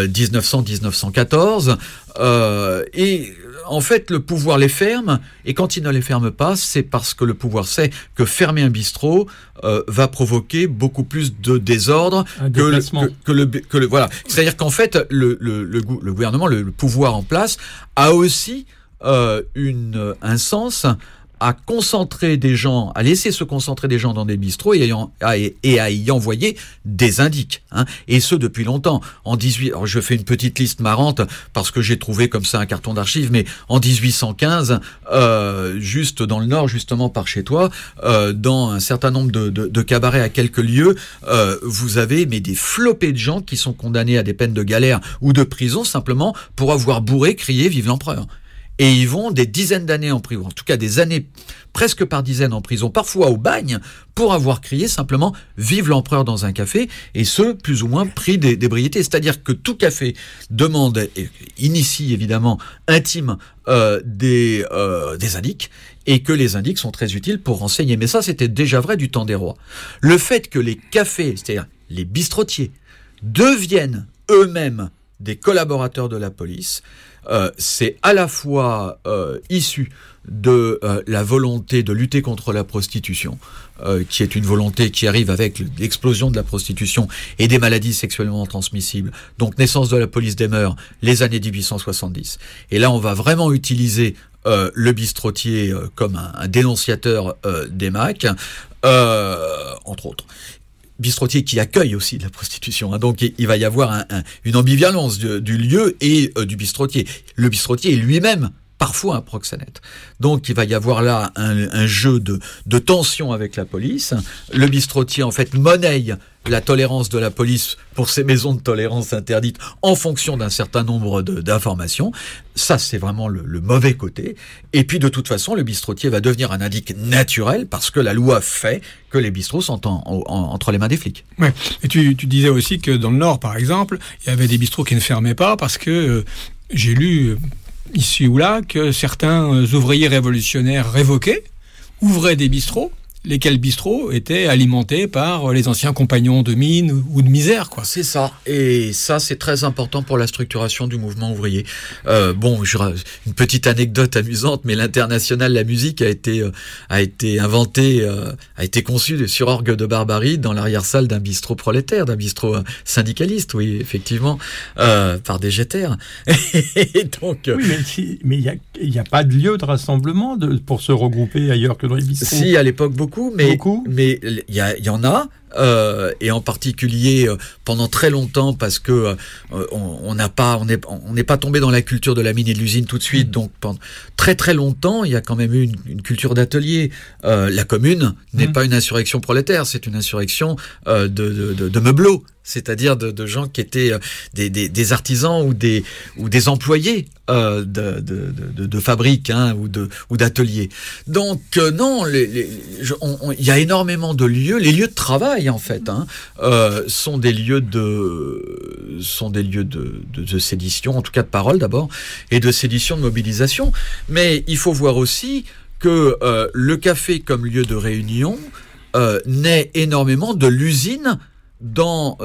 1900-1914. Et en fait, le pouvoir les ferme, et quand il ne les ferme pas, c'est parce que le pouvoir sait que fermer un bistrot va provoquer beaucoup plus de désordre que le voilà. C'est-à-dire qu'en fait, le gouvernement, le pouvoir en place, a aussi un sens à concentrer des gens, à laisser se concentrer des gens dans des bistrots et à y envoyer des indiques, et ce depuis longtemps. Alors je fais une petite liste marrante parce que j'ai trouvé comme ça un carton d'archives, mais en 1815, juste dans le Nord, justement par chez toi, dans un certain nombre de cabarets à quelques lieues, vous avez des flopées de gens qui sont condamnés à des peines de galère ou de prison simplement pour avoir bourré, crié « Vive l'empereur ». Et ils vont des dizaines d'années en prison, en tout cas des années presque par dizaines en prison, parfois au bagne, pour avoir crié simplement « Vive l'empereur » dans un café, et ce, plus ou moins pris d'ébriété. C'est-à-dire que tout café demande, et initie évidemment, intime des indiques, et que les indiques sont très utiles pour renseigner. Mais ça, c'était déjà vrai du temps des rois. Le fait que les cafés, c'est-à-dire les bistrotiers, deviennent eux-mêmes des collaborateurs de la police, c'est à la fois issu de la volonté de lutter contre la prostitution, qui est une volonté qui arrive avec l'explosion de la prostitution et des maladies sexuellement transmissibles. Donc naissance de la police des mœurs, les années 1870. Et là, on va vraiment utiliser le bistrotier comme un dénonciateur des MAC, entre autres. Bistrotier qui accueille aussi de la prostitution, hein. Donc il va y avoir une ambivalence du lieu et du bistrotier. Le bistrotier est lui-même parfois un proxénète. Donc il va y avoir là un jeu de tension avec la police. Le bistrotier en fait monnaie la tolérance de la police pour ces maisons de tolérance interdites en fonction d'un certain nombre d'informations. Ça, c'est vraiment le mauvais côté. Et puis de toute façon, le bistrotier va devenir un indique naturel parce que la loi fait que les bistrots sont entre les mains des flics. Ouais. Et tu disais aussi que dans le Nord, par exemple, il y avait des bistrots qui ne fermaient pas parce que j'ai lu ici ou là que certains ouvriers révolutionnaires révoqués ouvraient des bistrots, lesquels bistrots étaient alimentés par les anciens compagnons de mine ou de misère, quoi. C'est ça. Et ça, c'est très important pour la structuration du mouvement ouvrier. Une petite anecdote amusante, mais l'Internationale de la musique a été inventée, a été conçue sur orgue de Barbarie dans l'arrière-salle d'un bistrot prolétaire, d'un bistrot syndicaliste, oui, effectivement, par des jeteurs. Et donc, oui, mais il y a pas de lieu de rassemblement pour se regrouper ailleurs que dans les bistrots. Si, à l'époque, beaucoup, mais il y en a. Et en particulier pendant très longtemps parce que on n'est pas tombé dans la culture de la mine et de l'usine tout de suite, donc pendant très très longtemps il y a quand même eu une culture d'atelier. La commune n'est pas une insurrection prolétaire, c'est une insurrection de meublot, c'est-à-dire de gens qui étaient des artisans ou des employés de fabriques, hein, ou d'ateliers. Donc non, il y a énormément de lieux, les lieux de travail en fait, hein, sont des lieux de sédition, en tout cas de parole d'abord, et de sédition, de mobilisation. Mais il faut voir aussi que le café comme lieu de réunion naît énormément de l'usine dans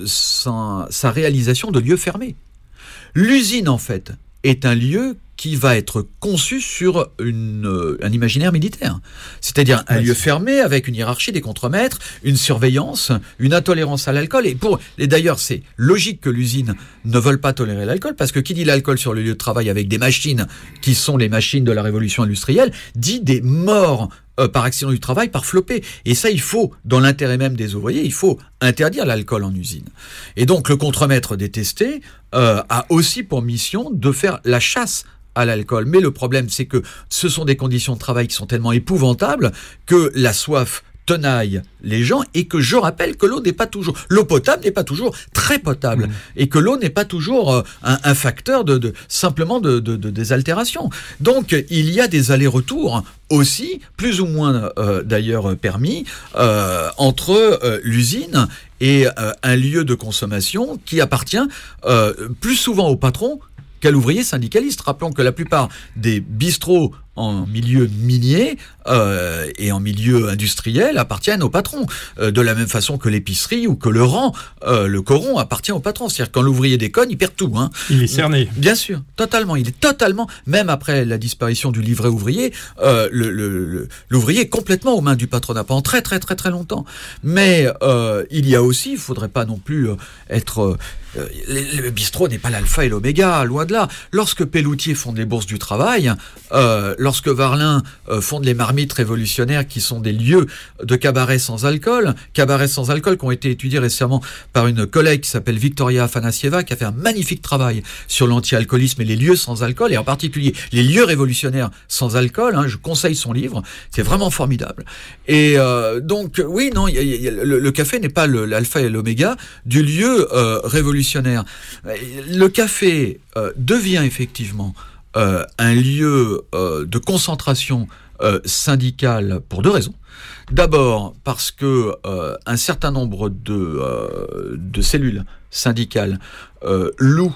sa réalisation de lieux fermés. L'usine en fait est un lieu qui va être conçu sur un imaginaire militaire. C'est-à-dire un lieu fermé avec une hiérarchie des contremaîtres, une surveillance, une intolérance à l'alcool. Et d'ailleurs, c'est logique que l'usine ne veuille pas tolérer l'alcool, parce que qui dit l'alcool sur le lieu de travail avec des machines qui sont les machines de la révolution industrielle, dit des morts par accident du travail, par flopée. Et ça, il faut, dans l'intérêt même des ouvriers, il faut interdire l'alcool en usine. Et donc, le contremaître détesté a aussi pour mission de faire la chasse à l'alcool. Mais le problème, c'est que ce sont des conditions de travail qui sont tellement épouvantables que la soif tenaille les gens, et que je rappelle que l'eau potable n'est pas toujours très potable, et que l'eau n'est pas toujours un facteur simplement de désaltération. Donc il y a des allers-retours aussi, plus ou moins d'ailleurs permis, entre l'usine et un lieu de consommation qui appartient plus souvent au patron qu'à l'ouvrier syndicaliste. Rappelons que la plupart des bistrots en milieu minier et en milieu industriel appartiennent au patron, de la même façon que l'épicerie ou que le rang, le coron appartient au patron. C'est-à-dire quand l'ouvrier déconne, il perd tout, hein. Il est cerné. Bien sûr, totalement. Il est totalement, même après la disparition du livret ouvrier, l'ouvrier est complètement aux mains du patronat pendant très très très très longtemps. Mais il y a aussi, il faudrait pas non plus être le bistrot n'est pas l'alpha et l'oméga, loin de là. Lorsque Pelloutier fonde les bourses du travail, lorsque Varlin fonde les marmites révolutionnaires, qui sont des lieux de cabaret sans alcool qui ont été étudiés récemment par une collègue qui s'appelle Victoria Afanassieva, qui a fait un magnifique travail sur l'anti-alcoolisme et les lieux sans alcool, et en particulier les lieux révolutionnaires sans alcool, hein, je conseille son livre, c'est vraiment formidable. Et donc, oui, non, le café n'est pas l'alpha et l'oméga du lieu révolutionnaire. Le café devient effectivement un lieu de concentration syndicale pour deux raisons. D'abord parce que un certain nombre de cellules syndicales louent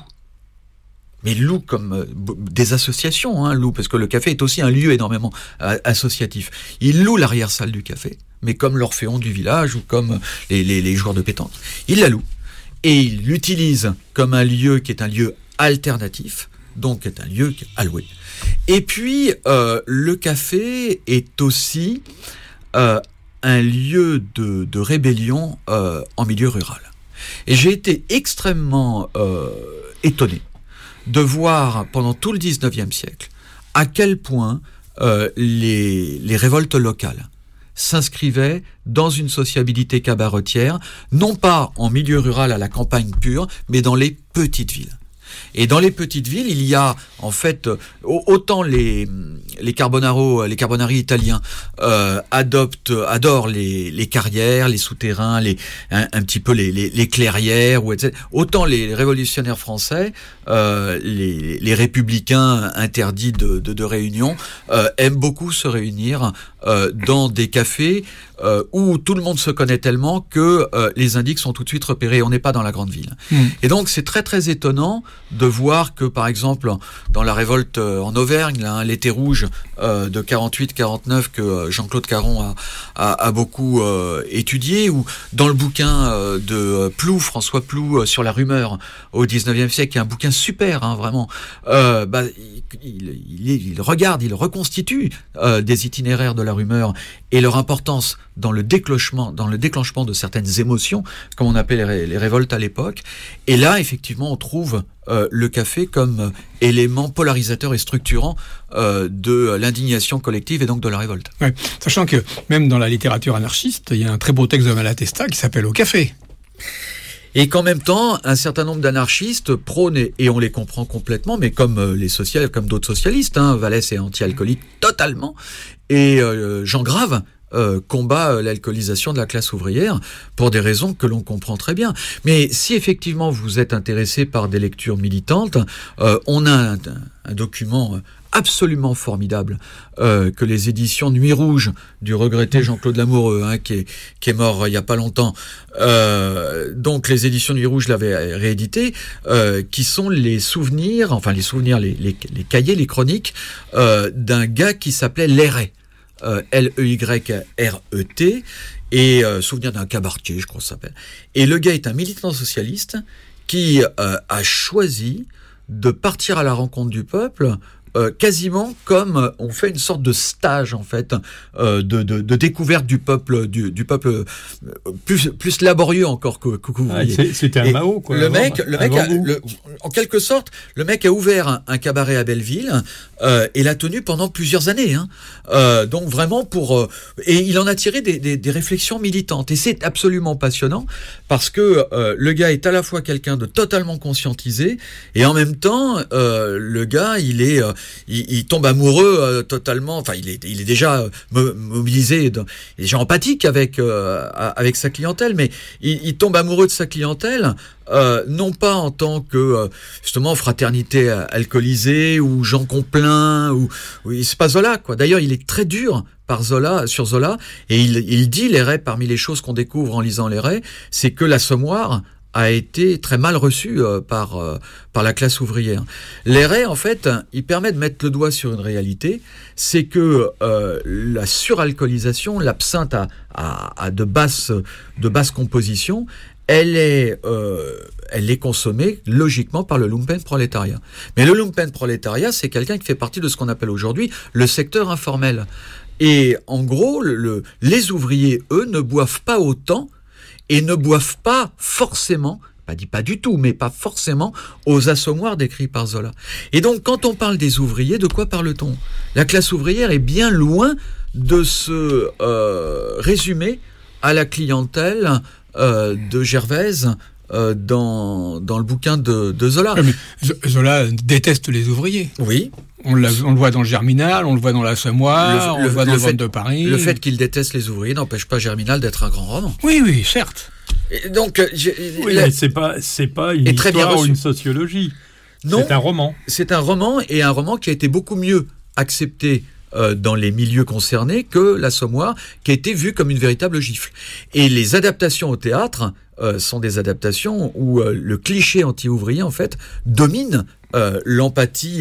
comme des associations, hein, parce que le café est aussi un lieu énormément associatif. Ils louent l'arrière-salle du café, mais comme l'Orphéon du village ou comme les joueurs de pétanque. Ils la louent et ils l'utilisent comme un lieu qui est un lieu alternatif donc est un lieu alloué. Et puis, le café est aussi un lieu de rébellion en milieu rural. Et j'ai été extrêmement étonné de voir pendant tout le 19e siècle à quel point les révoltes locales s'inscrivaient dans une sociabilité cabaretière, non pas en milieu rural à la campagne pure, mais dans les petites villes. Et dans les petites villes, il y a en fait autant les carbonari italiens adorent les carrières, les souterrains, un petit peu les clairières, ou etc. Autant les révolutionnaires français, les républicains interdits de réunion, aiment beaucoup se réunir dans des cafés où tout le monde se connaît tellement que les indices sont tout de suite repérés. On n'est pas dans la grande ville. Et donc c'est très très étonnant de voir que par exemple dans la révolte en Auvergne, là, l'été rouge de 48-49 que Jean-Claude Caron a beaucoup étudié, ou dans le bouquin de Ploux, François Ploux, sur la rumeur au 19e siècle, qui est un bouquin super, hein, vraiment. Il regarde, il reconstitue des itinéraires de la rumeur et leur importance dans le déclenchement de certaines émotions, comme on appelait les révoltes à l'époque. Et là, effectivement, on trouve le café comme élément polarisateur et structurant de l'indignation collective et donc de la révolte. Ouais. Sachant que même dans la littérature anarchiste, il y a un très beau texte de Malatesta qui s'appelle « Au café ». Et qu'en même temps, un certain nombre d'anarchistes prônent, et on les comprend complètement, mais comme comme d'autres socialistes, hein, Vallès est anti-alcoolique totalement, et Jean Grave combat l'alcoolisation de la classe ouvrière pour des raisons que l'on comprend très bien. Mais si effectivement vous êtes intéressé par des lectures militantes, on a un document absolument formidable que les éditions Nuit Rouge du regretté Jean-Claude Lamoureux, hein, qui est mort il y a pas longtemps. Donc les éditions Nuit Rouge l'avaient réédité, qui sont les cahiers, les chroniques d'un gars qui s'appelait Leyret. Leyret, et souvenir d'un cabaretier, je crois que ça s'appelle. Et le gars est un militant socialiste qui a choisi de partir à la rencontre du peuple, quasiment comme on fait une sorte de stage en fait de découverte du peuple plus laborieux encore que vous voyez. C'était un Mao quoi. En quelque sorte, le mec a ouvert un cabaret à Belleville et l'a tenu pendant plusieurs années. Hein. Donc vraiment et il en a tiré des réflexions militantes, et c'est absolument passionnant parce que le gars est à la fois quelqu'un de totalement conscientisé et en même temps le gars il tombe amoureux totalement. Enfin, il est déjà mobilisé, il est déjà empathique avec sa clientèle, mais il tombe amoureux de sa clientèle, non pas en tant que justement fraternité alcoolisée ou Jean Complin ou c'est pas Zola quoi. D'ailleurs, il est très dur sur Zola, et il dit Leyret, parmi les choses qu'on découvre en lisant Leyret, c'est que l'Assommoir a été très mal reçu par la classe ouvrière. Leyret, en fait, il permet de mettre le doigt sur une réalité, c'est que la suralcoolisation, l'absinthe à de basse composition, elle est consommée logiquement par le lumpenprolétariat. Mais le lumpenprolétariat, c'est quelqu'un qui fait partie de ce qu'on appelle aujourd'hui le secteur informel. Et en gros, les ouvriers, eux, ne boivent pas autant et ne boivent pas forcément, pas du tout, mais pas forcément aux assommoirs décrits par Zola. Et donc, quand on parle des ouvriers, de quoi parle-t-on ? La classe ouvrière est bien loin de se résumer à la clientèle de Gervaise dans le bouquin de Zola. Mais Zola déteste les ouvriers. Oui. On le voit dans le Germinal, on le voit dans l'Assommoir, on le voit dans le Vente de Paris. Le fait qu'il déteste les ouvriers n'empêche pas Germinal d'être un grand roman. Oui, certes. Et donc, mais c'est pas une histoire ou une sociologie. Non, c'est un roman. C'est un roman, et un roman qui a été beaucoup mieux accepté dans les milieux concernés que l'Assommoir, qui a été vu comme une véritable gifle. Et les adaptations au théâtre sont des adaptations où le cliché anti-ouvrier, en fait, domine l'empathie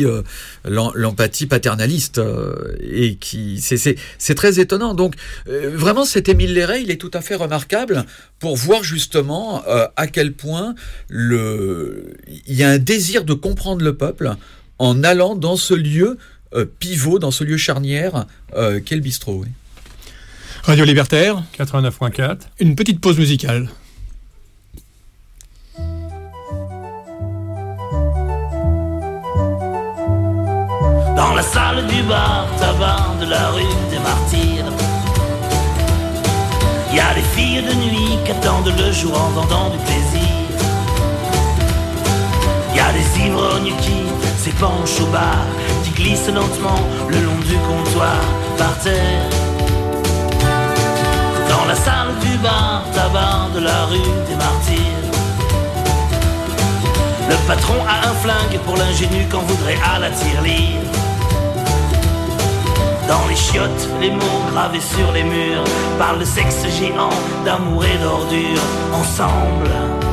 paternaliste, et qui c'est très étonnant. Donc vraiment, cet Émile Leyret, il est tout à fait remarquable pour voir justement à quel point il y a un désir de comprendre le peuple en allant dans ce lieu pivot, dans ce lieu charnière qu'est le bistrot. Oui. Radio Libertaire, 89.4. Une petite pause musicale. Dans la salle du bar tabac de la rue des Martyrs, y a des filles de nuit qui attendent le jour en vendant du plaisir. Y a des ivrognes qui s'épanchent au bar, qui glissent lentement le long du comptoir par terre. Dans la salle du bar tabac de la rue des Martyrs, le patron a un flingue pour l'ingénu qu'on voudrait à la tirelire. Dans les chiottes, les mots gravés sur les murs parlent de sexe géant, d'amour et d'ordure ensemble.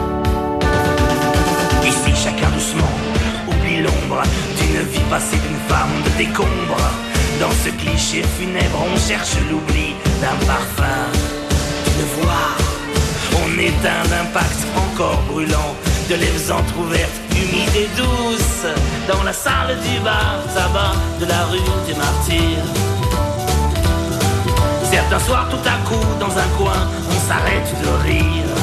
Ici, chacun doucement oublie l'ombre d'une vie passée d'une femme de décombre. Dans ce cliché funèbre, on cherche l'oubli d'un parfum, d'une voix. On éteint d'impact encore brûlant, de lèvres entr'ouvertes, humides et douces, dans la salle du bar tabac de la rue des Martyrs. Certains soirs, tout à coup, dans un coin, on s'arrête de rire.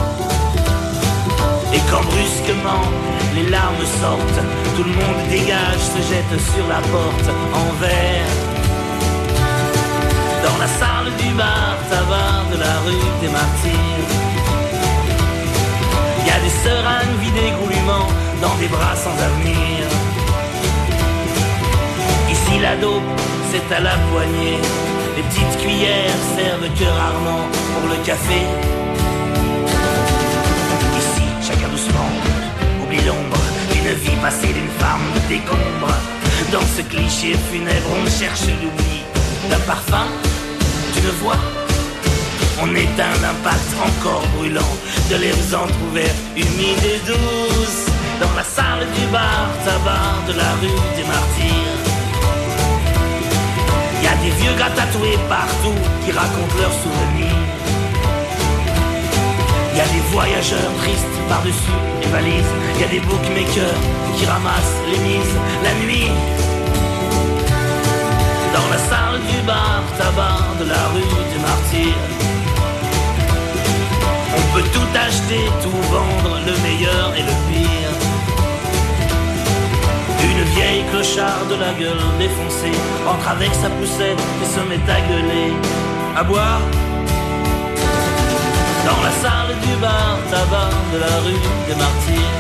Et quand brusquement, les larmes sortent, tout le monde dégage, se jette sur la porte en verre. Dans la salle du bar tabac de la rue des Martyrs, y a des seringues vidées goulûment dans des bras sans avenir. Ici la dope, c'est à la poignée. Les petites cuillères servent que rarement pour le café. Ici, chacun doucement oublie l'ombre d'une vie passée d'une femme de décombre. Dans ce cliché funèbre, on cherche l'oubli d'un parfum, d'une voix. On éteint l'impact encore brûlant de lèvres entr'ouvertes, humides et douces, dans la salle du bar tabac de la rue des Martyrs. Y a des vieux gars tatoués partout qui racontent leurs souvenirs. Y a des voyageurs tristes par-dessus les valises. Y a des bookmakers qui ramassent les mises la nuit. Dans la salle du bar tabac de la rue des Martyrs, on peut tout acheter, tout vendre, le meilleur et le pire. Une vieille clocharde de la gueule défoncée entre avec sa poussette et se met à gueuler, à boire. Dans la salle du bar tabac de la rue des Martyrs,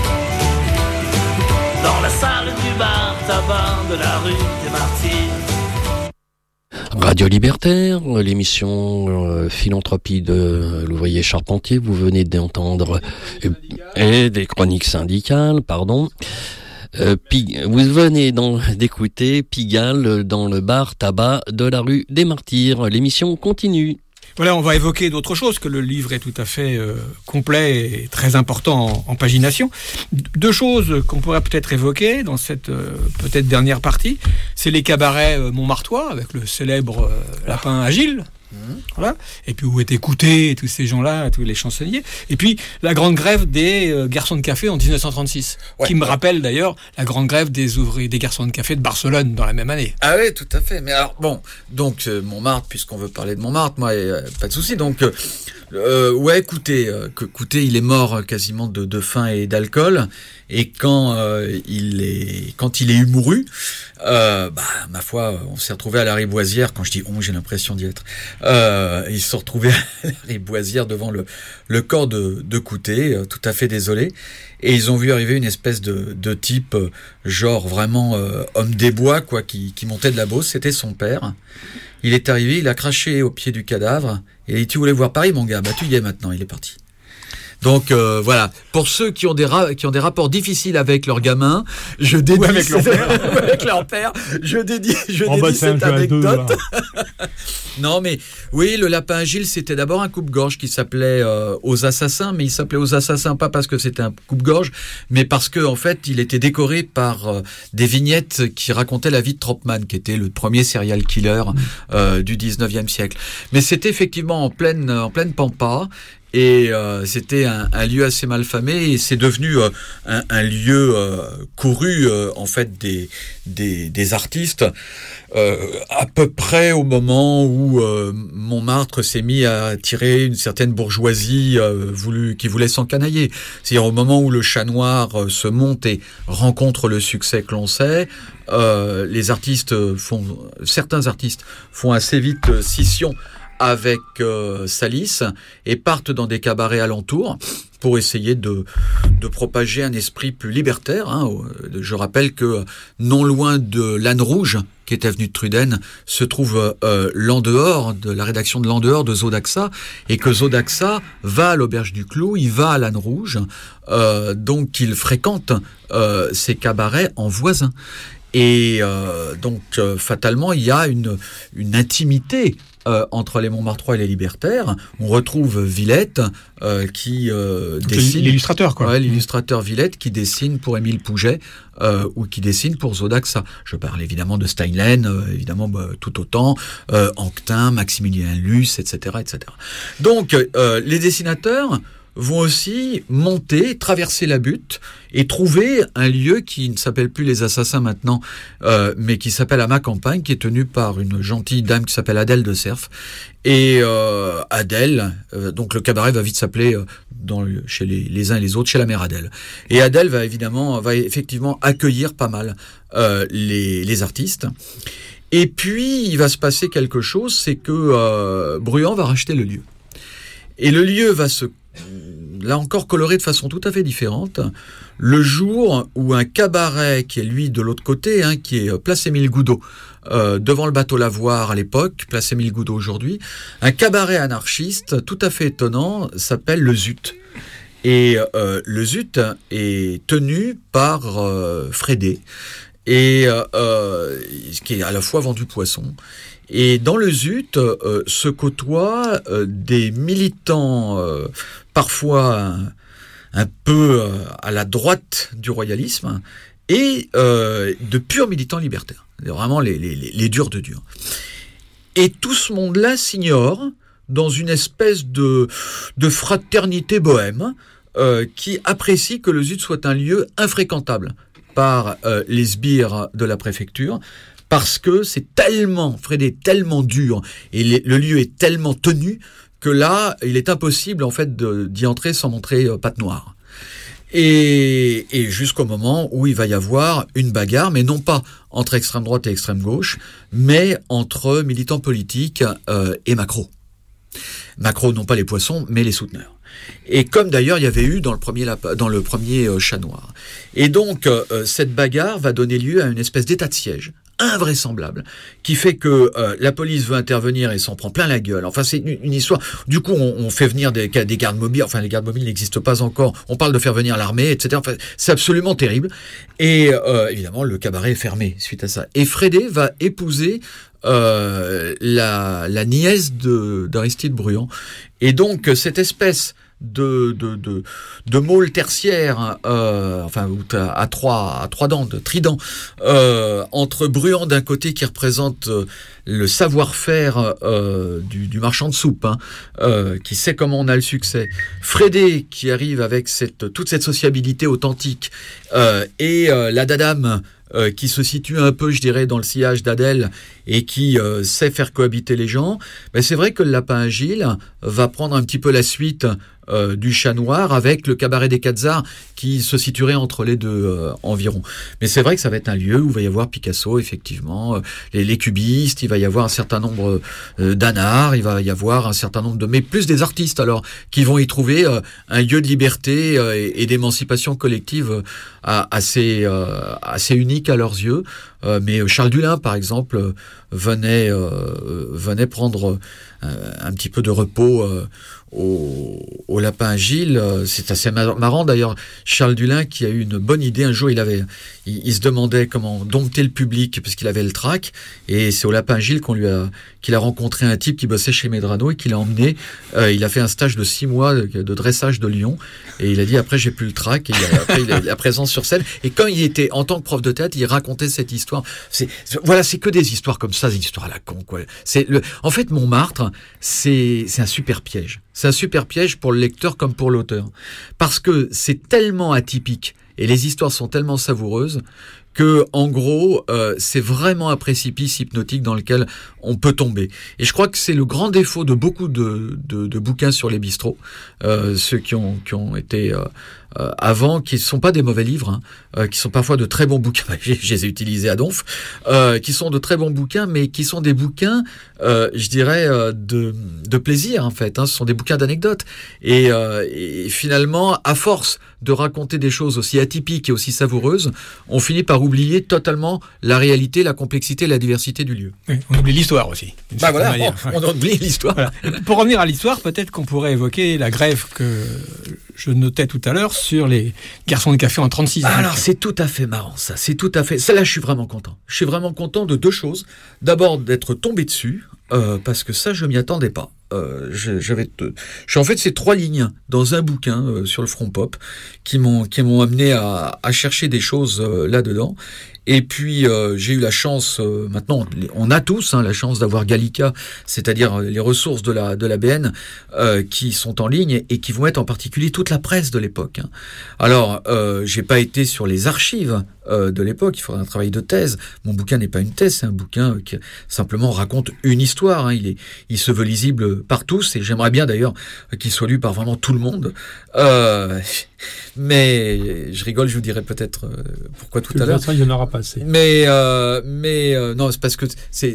dans la salle du bar tabac de la rue des Martyrs. Radio Libertaire, l'émission Philanthropie de l'ouvrier charpentier, vous venez d'entendre, et des chroniques syndicales, pardon. Vous venez d'écouter Pigalle dans le bar tabac de la rue des Martyrs. L'émission continue. Voilà, on va évoquer d'autres choses, que le livre est tout à fait complet et très important en pagination. Deux choses qu'on pourrait peut-être évoquer dans cette peut-être dernière partie, c'est les cabarets montmartois, avec le célèbre lapin Agile. Voilà. Et puis où étaient Coutet, tous ces gens-là, tous les chansonniers. Et puis la grande grève des garçons de café en 1936, qui me rappelle d'ailleurs la grande grève des ouvriers, des garçons de café de Barcelone dans la même année. Ah oui, tout à fait. Mais alors bon, donc Montmartre, puisqu'on veut parler de Montmartre, moi, pas de souci. Donc ouais, Coutet, il est mort quasiment de faim et d'alcool. Et quand il est mouru, ma foi, on s'est retrouvé à la Riboisière. Quand je dis j'ai l'impression d'y être. Ils se sont retrouvés à la Riboisière devant le corps de Coutet, tout à fait désolé. Et ils ont vu arriver une espèce de type, genre vraiment homme des bois, quoi, qui montait de la Beauce. C'était son père. Il est arrivé, il a craché au pied du cadavre. Et il a dit, tu voulais voir Paris, mon gars? Bah tu y es maintenant. Il est parti. Donc voilà, pour ceux qui ont des rapports difficiles avec leurs gamins, je dédie avec leur père. avec leur père, je dédie cette anecdote. Non mais oui, le lapin Agile, c'était d'abord un coupe-gorge qui s'appelait Aux Assassins, mais il s'appelait Aux Assassins pas parce que c'était un coupe-gorge, mais parce que en fait, il était décoré par des vignettes qui racontaient la vie de Tropman, qui était le premier serial killer du 19e siècle. Mais c'était effectivement en pleine pampa. Et c'était un lieu assez malfamé, et c'est devenu un lieu couru en fait des artistes à peu près au moment où Montmartre s'est mis à attirer une certaine bourgeoisie qui voulait s'encanailler. C'est-à-dire au moment où le Chat Noir se monte et rencontre le succès que l'on sait, certains artistes font assez vite scission avec Salis et partent dans des cabarets alentours pour essayer de propager un esprit plus libertaire. Je rappelle que non loin de l'Âne Rouge, qui est avenue de Truden, se trouve l'En-dehors, de la rédaction de l'En-dehors de Zodaxa, et que Zodaxa va à l'Auberge du Clou, il va à l'Âne Rouge, donc il fréquente ces cabarets en voisin. Et donc fatalement, il y a une intimité entre les Montmartrois et les libertaires. On retrouve Villette qui dessine... L'illustrateur, quoi. Ouais, l'illustrateur Villette qui dessine pour Émile Pouget ou qui dessine pour Zodaxa. Je parle évidemment de Steinlen, évidemment tout autant, Anquetin, Maximilien Luce, etc., etc. Donc, les dessinateurs vont aussi monter, traverser la butte et trouver un lieu qui ne s'appelle plus les Assassins maintenant, mais qui s'appelle À ma campagne, qui est tenu par une gentille dame qui s'appelle Adèle de Serf. Et Adèle, donc le cabaret va vite s'appeler chez les uns et les autres, chez la mère Adèle. Et Adèle va effectivement accueillir pas mal les artistes. Et puis il va se passer quelque chose, c'est que Bruant va racheter le lieu. Et le lieu va là encore coloré de façon tout à fait différente, le jour où un cabaret qui est lui de l'autre côté, qui est place Émile Goudot, devant le bateau Lavoir à l'époque, place Émile Goudot aujourd'hui, un cabaret anarchiste tout à fait étonnant s'appelle le Zut. Et le Zut est tenu par Frédé, et qui est à la fois vendu poisson. Et dans le Zut se côtoient des militants parfois un peu à la droite du royalisme et de purs militants libertaires. Vraiment les durs de durs. Et tout ce monde-là s'ignore dans une espèce de fraternité bohème qui apprécie que le Zut soit un lieu infréquentable par les sbires de la préfecture, parce que Frédé est tellement dur et le lieu est tellement tenu que là, il est impossible en fait d'y entrer sans montrer patte noire. Et jusqu'au moment où il va y avoir une bagarre, mais non pas entre extrême droite et extrême gauche, mais entre militants politiques et Macro. Macro, non pas les poissons, mais les souteneurs. Et comme d'ailleurs il y avait eu dans le premier Chat Noir. Et donc cette bagarre va donner lieu à une espèce d'état de siège invraisemblable, qui fait que la police veut intervenir et s'en prend plein la gueule. Enfin, c'est une histoire. Du coup, on fait venir des gardes mobiles. Enfin, les gardes mobiles n'existent pas encore. On parle de faire venir l'armée, etc. Enfin, c'est absolument terrible. Et évidemment, le cabaret est fermé suite à ça. Et Frédé va épouser la nièce d'Aristide Bruant. Et donc, cette espèce de môle tertiaire, à trois dents, de trident, entre Bruant d'un côté qui représente le savoir-faire du marchand de soupe, qui sait comment on a le succès, Frédé qui arrive avec toute cette sociabilité authentique, et la dadame qui se situe un peu, je dirais, dans le sillage d'Adèle et qui sait faire cohabiter les gens, ben c'est vrai que le Lapin Agile va prendre un petit peu la suite du Chat Noir avec le cabaret des Quatzars qui se situerait entre les deux environ. Mais c'est vrai que ça va être un lieu où il va y avoir Picasso, effectivement, les cubistes, il va y avoir un certain nombre d'anards, il va y avoir un certain nombre mais plus des artistes alors, qui vont y trouver un lieu de liberté et d'émancipation collective assez unique à leurs yeux. Mais Charles Dulin, par exemple, venait prendre un petit peu de repos au Lapin Agile. C'est assez marrant d'ailleurs. Charles Dulin qui a eu une bonne idée. Un jour, il se demandait comment dompter le public parce qu'il avait le trac. Et c'est au Lapin Agile qu'il a rencontré un type qui bossait chez Medrano et qu'il a emmené. Il a fait un stage de 6 mois de dressage de lions. Et il a dit après j'ai plus le trac. Et après il a la présence sur scène. Et quand il était en tant que prof de théâtre, il racontait cette histoire histoires. C'est que des histoires comme ça, des histoires à la con, quoi. En fait, Montmartre, c'est un super piège. C'est un super piège pour le lecteur comme pour l'auteur. Parce que c'est tellement atypique et les histoires sont tellement savoureuses que, en gros, c'est vraiment un précipice hypnotique dans lequel on peut tomber. Et je crois que c'est le grand défaut de beaucoup de bouquins sur les bistrots, ceux qui ont été avant, qui sont pas des mauvais livres, qui sont parfois de très bons bouquins. Je les ai utilisés à Donf, qui sont de très bons bouquins, mais qui sont des bouquins, je dirais, de plaisir en fait. Ce sont des bouquins d'anecdotes. Et finalement, à force de raconter des choses aussi atypiques et aussi savoureuses, on finit par oublier totalement la réalité, la complexité, la diversité du lieu. Oui, on oublie l'histoire aussi. On oublie l'histoire. Voilà. Pour revenir à l'histoire, peut-être qu'on pourrait évoquer la grève que je notais tout à l'heure sur les garçons de café en 36. Alors, c'est tout à fait marrant, ça. C'est tout à fait... Ça, là, je suis vraiment content. Je suis vraiment content de deux choses. D'abord, d'être tombé dessus, parce que ça, je m'y attendais pas. En fait, c'est 3 lignes dans un bouquin sur le front pop qui m'ont amené à chercher des choses là-dedans. Et puis j'ai eu la chance, maintenant on a tous la chance d'avoir Gallica, c'est-à-dire les ressources de la BN qui sont en ligne et qui vont être en particulier toute la presse de l'époque. Alors j'ai pas été sur les archives de l'époque, il faudrait un travail de thèse. Mon bouquin n'est pas une thèse, c'est un bouquin qui simplement raconte une histoire. Il se veut lisible par tous et j'aimerais bien d'ailleurs qu'il soit lu par vraiment tout le monde. Mais je rigole, je vous dirai peut-être pourquoi tout à l'heure. Il y en aura pas assez. Mais non, c'est parce que c'est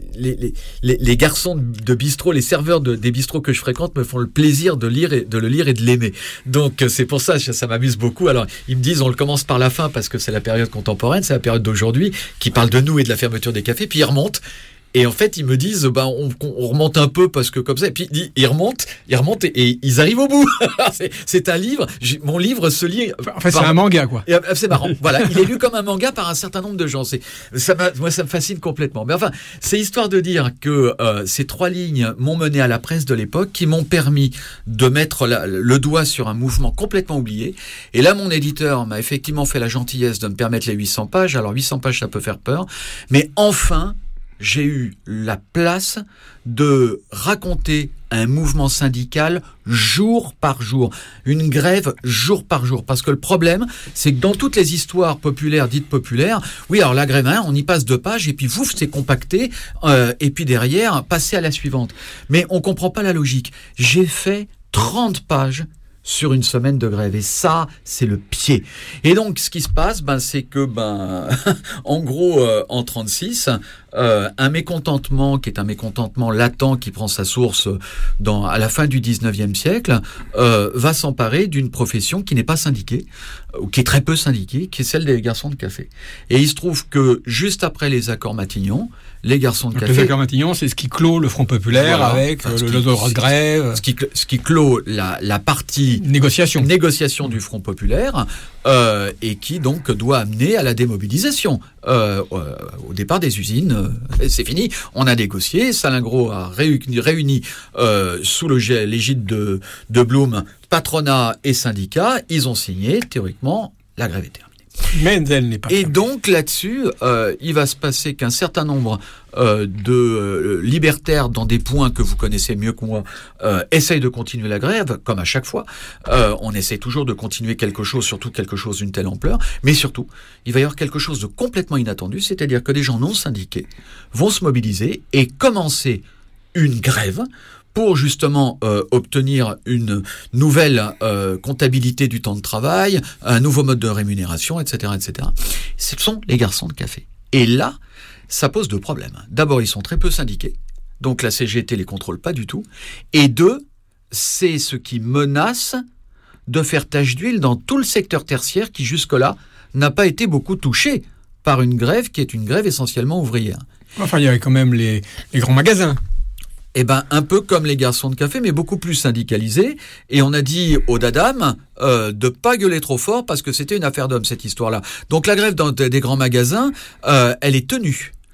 les garçons de bistrot, les serveurs des bistrots que je fréquente me font le plaisir de le lire et de l'aimer. Donc c'est pour ça m'amuse beaucoup. Alors ils me disent on le commence par la fin parce que c'est la période contemporaine, c'est la période d'aujourd'hui qui parle de nous et de la fermeture des cafés. Puis ils remontent. Et en fait, ils me disent, on remonte un peu parce que comme ça. Et puis ils remontent et ils arrivent au bout. c'est un livre. Mon livre se lit. En fait, c'est un manga, quoi. C'est marrant. Voilà, il est lu comme un manga par un certain nombre de gens. Moi, ça me fascine complètement. Mais enfin, c'est histoire de dire que ces 3 lignes m'ont mené à la presse de l'époque, qui m'ont permis de mettre le doigt sur un mouvement complètement oublié. Et là, mon éditeur m'a effectivement fait la gentillesse de me permettre les 800 pages. Alors 800 pages, ça peut faire peur, mais enfin. J'ai eu la place de raconter un mouvement syndical jour par jour, une grève jour par jour. Parce que le problème, c'est que dans toutes les histoires populaires, dites populaires, oui, alors la grève, on y passe 2 pages, et puis vouf, c'est compacté, et puis derrière, passer à la suivante. Mais on comprend pas la logique. J'ai fait 30 pages sur une semaine de grève. Et ça, c'est le pied. Et donc, ce qui se passe, c'est que, en gros, en 36, un mécontentement qui est un mécontentement latent qui prend sa source à la fin du 19e siècle, va s'emparer d'une profession qui n'est pas syndiquée, ou qui est très peu syndiquée, qui est celle des garçons de café. Et il se trouve que, juste après les accords Matignon, les garçons de café... Les accords Matignon, c'est ce qui clôt le Front populaire, voilà, avec le droit de grève... Ce qui clôt la partie... Négociation du Front populaire, et qui donc doit amener à la démobilisation. Au départ des usines, c'est fini, on a négocié, Salingro a réuni sous l'égide de Blum, patronat et syndicats, ils ont signé, théoriquement, la grève est terminée. Mais elle n'est pas. Et donc là-dessus, il va se passer qu'un certain nombre de libertaires dans des points que vous connaissez mieux que moi essayent de continuer la grève, comme à chaque fois. On essaie toujours de continuer quelque chose, surtout quelque chose d'une telle ampleur. Mais surtout, il va y avoir quelque chose de complètement inattendu, c'est-à-dire que des gens non syndiqués vont se mobiliser et commencer une grève pour justement obtenir une nouvelle comptabilité du temps de travail, un nouveau mode de rémunération, etc., etc. Ce sont les garçons de café. Et là, ça pose 2 problèmes. D'abord, ils sont très peu syndiqués, donc la CGT les contrôle pas du tout. Et 2, c'est ce qui menace de faire tache d'huile dans tout le secteur tertiaire qui jusque-là n'a pas été beaucoup touché par une grève qui est une grève essentiellement ouvrière. Enfin, il y avait quand même les grands magasins. Un peu comme les garçons de café, mais beaucoup plus syndicalisés. Et on a dit aux dadam de pas gueuler trop fort parce que c'était une affaire d'hommes, cette histoire-là. Donc la grève des grands magasins, elle est tenue.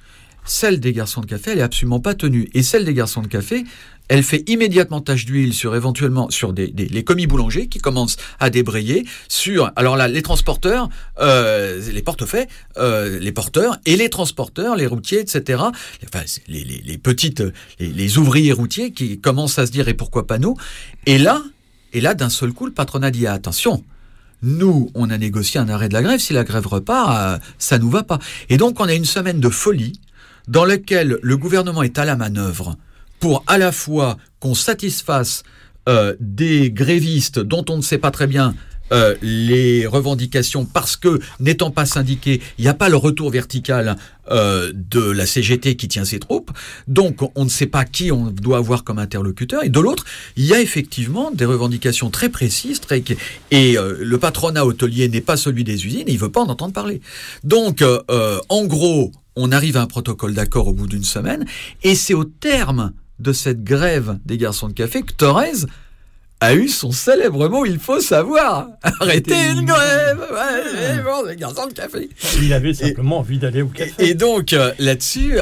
celle des garçons de café, elle est absolument pas tenue. Et celle des garçons de café, elle fait immédiatement tache d'huile sur les commis boulangers qui commencent à débrayer sur, alors là, les transporteurs, les portefaix, les porteurs et les transporteurs, les routiers, etc. Enfin, les ouvriers routiers qui commencent à se dire, et pourquoi pas nous? Et là, d'un seul coup, le patronat dit, attention, nous, on a négocié un arrêt de la grève. Si la grève repart, ça nous va pas. Et donc, on a une semaine de folie dans laquelle le gouvernement est à la manœuvre pour à la fois qu'on satisfasse des grévistes dont on ne sait pas très bien les revendications, parce que, n'étant pas syndiqués, il n'y a pas le retour vertical de la CGT qui tient ses troupes, donc on ne sait pas qui on doit avoir comme interlocuteur, et de l'autre, il y a effectivement des revendications très précises, et le patronat hôtelier n'est pas celui des usines, et il ne veut pas en entendre parler. Donc, en gros, on arrive à un protocole d'accord au bout d'une semaine, et c'est au terme de cette grève des garçons de café que Thorez a eu son célèbre mot, il faut savoir. Arrêter une grève, des garçons de café. Il avait simplement envie d'aller au café. Et donc, là-dessus,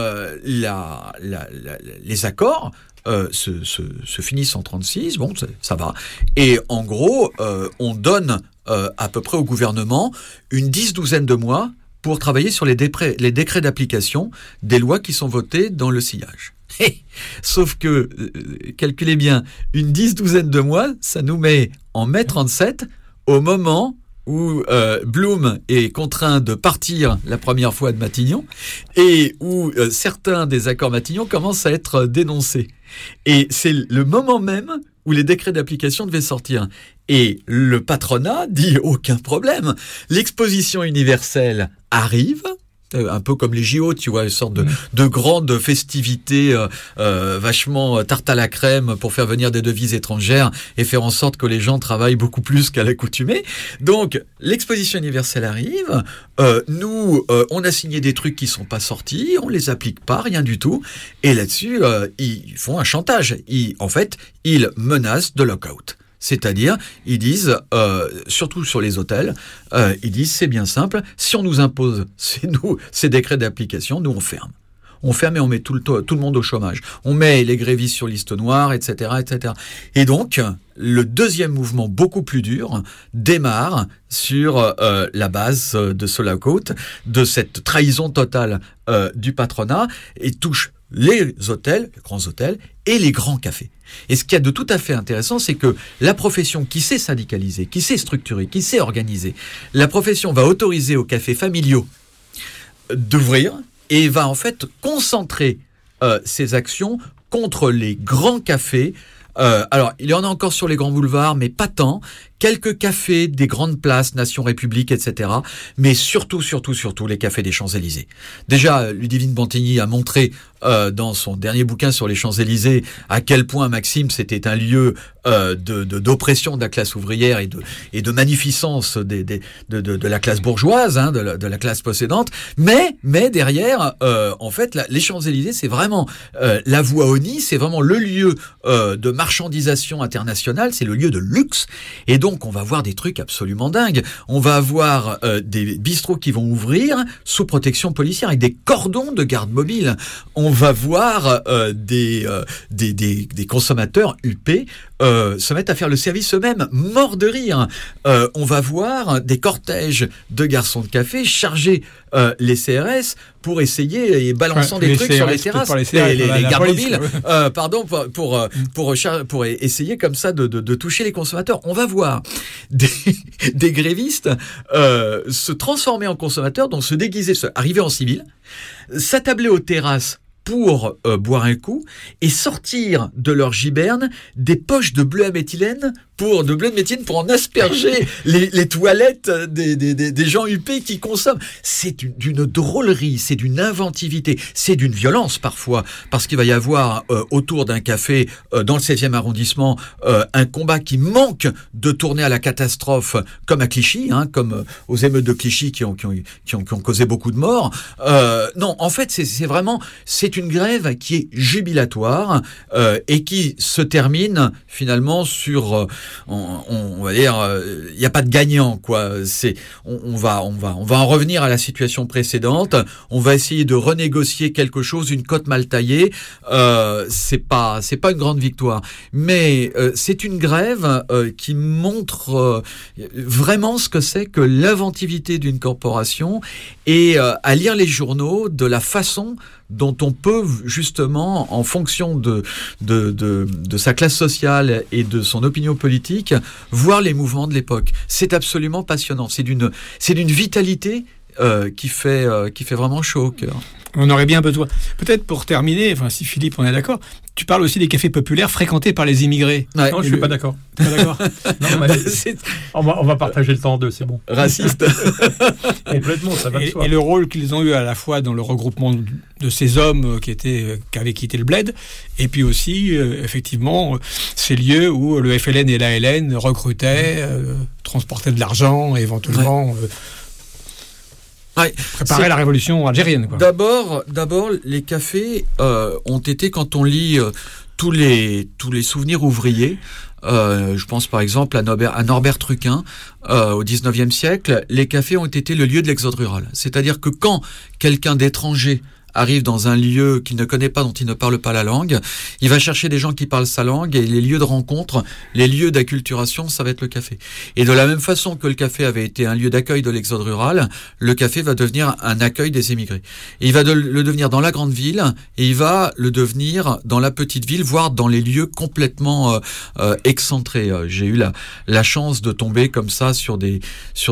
les accords se finissent en 36, bon, ça va. Et en gros, on donne à peu près au gouvernement une 10-12 de mois pour travailler sur les décrets d'application des lois qui sont votées dans le sillage. Sauf que, calculez bien, une 10-12 de mois, ça nous met en mai 37, au moment où Blum est contraint de partir la première fois de Matignon, et où certains des accords Matignon commencent à être dénoncés. Et c'est le moment même où les décrets d'application devaient sortir. Et le patronat dit aucun problème. L'exposition universelle arrive, un peu comme les JO, tu vois, une sorte de grande festivité vachement tarte à la crème pour faire venir des devises étrangères et faire en sorte que les gens travaillent beaucoup plus qu'à l'accoutumée. Donc, l'exposition universelle arrive, nous, on a signé des trucs qui sont pas sortis, on les applique pas, rien du tout, et là-dessus, ils font un chantage. En fait, ils menacent de lock-out. C'est-à-dire, ils disent, surtout sur les hôtels, ils disent, c'est bien simple, si on nous impose ces décrets d'application, nous on ferme. On ferme et on met tout le monde au chômage. On met les grévistes sur liste noire, etc., etc. Et donc, le deuxième mouvement, beaucoup plus dur, démarre sur la base de ce lock-out, de cette trahison totale du patronat, et touche les hôtels, les grands hôtels, et les grands cafés. Et ce qu'il y a de tout à fait intéressant, c'est que la profession qui s'est syndicalisée, qui s'est structurée, qui s'est organisée, la profession va autoriser aux cafés familiaux d'ouvrir et va en fait concentrer ses actions contre les grands cafés. Alors, il y en a encore sur les grands boulevards, mais pas tant. Quelques cafés des grandes places, Nation, République, etc. Mais surtout, les cafés des Champs-Élysées. Déjà, Ludivine Bantigny a montré dans son dernier bouquin sur les Champs-Élysées à quel point Maxime c'était un lieu d'oppression de la classe ouvrière et de magnificence de la classe bourgeoise, hein, de la classe possédante. Mais derrière, en fait, les Champs-Élysées, c'est vraiment la voie Oni, c'est vraiment le lieu de marchandisation internationale, c'est le lieu de luxe. Et donc, on va voir des trucs absolument dingues. On va avoir des bistrots qui vont ouvrir sous protection policière avec des cordons de garde mobile. On va voir des consommateurs huppés se mettre à faire le service eux-mêmes, morts de rire. On va voir des cortèges de garçons de café charger les CRS pour essayer, et balançant des trucs sur les terrasses, les gardes mobiles, pour essayer comme ça de toucher les consommateurs. On va voir des grévistes se transformer en consommateurs, donc se déguiser, arriver en civil, s'attabler aux terrasses pour boire un coup et sortir de leur giberne des poches de bleu à méthylène pour en asperger les toilettes des gens huppés qui consomment. C'est d'une drôlerie, c'est d'une inventivité, c'est d'une violence parfois, parce qu'il va y avoir autour d'un café dans le 16e arrondissement un combat qui manque de tourner à la catastrophe, comme à Clichy, hein, comme aux émeutes de Clichy qui ont causé beaucoup de morts. Non, en fait, c'est une grève qui est jubilatoire et qui se termine finalement sur on va dire, il n'y a pas de gagnant, quoi. On va en revenir à la situation précédente. On va essayer de renégocier quelque chose, une cote mal taillée. C'est pas une grande victoire, mais c'est une grève qui montre vraiment ce que c'est que l'inventivité d'une corporation et à lire les journaux de la façon dont on peut justement, en fonction de sa classe sociale et de son opinion politique, voir les mouvements de l'époque. C'est absolument passionnant. C'est d'une vitalité qui fait vraiment chaud au cœur. On aurait bien besoin. Peut-être pour terminer, enfin si Philippe on est d'accord, tu parles aussi des cafés populaires fréquentés par les immigrés. Ouais, non, je suis pas d'accord. Pas d'accord. Non, mais on va partager le temps en deux, c'est bon. Raciste. Complètement, ça va de soi. Et le rôle qu'ils ont eu à la fois dans le regroupement de ces hommes qui avaient quitté le bled, et puis aussi effectivement ces lieux où le FLN et l'ALN recrutaient, transportaient de l'argent, éventuellement. Préparer la révolution algérienne, quoi. D'abord, les cafés ont été, quand on lit tous les souvenirs ouvriers, je pense par exemple à Norbert Truquin, au XIXe siècle, les cafés ont été le lieu de l'exode rural. C'est-à-dire que quand quelqu'un d'étranger arrive dans un lieu qu'il ne connaît pas, dont il ne parle pas la langue, il va chercher des gens qui parlent sa langue, et les lieux de rencontre, les lieux d'acculturation, ça va être le café. Et de la même façon que le café avait été un lieu d'accueil de l'exode rural, le café va devenir un accueil des émigrés. Et il va le devenir dans la grande ville, et il va le devenir dans la petite ville, voire dans les lieux complètement excentrés. J'ai eu la chance de tomber comme ça sur des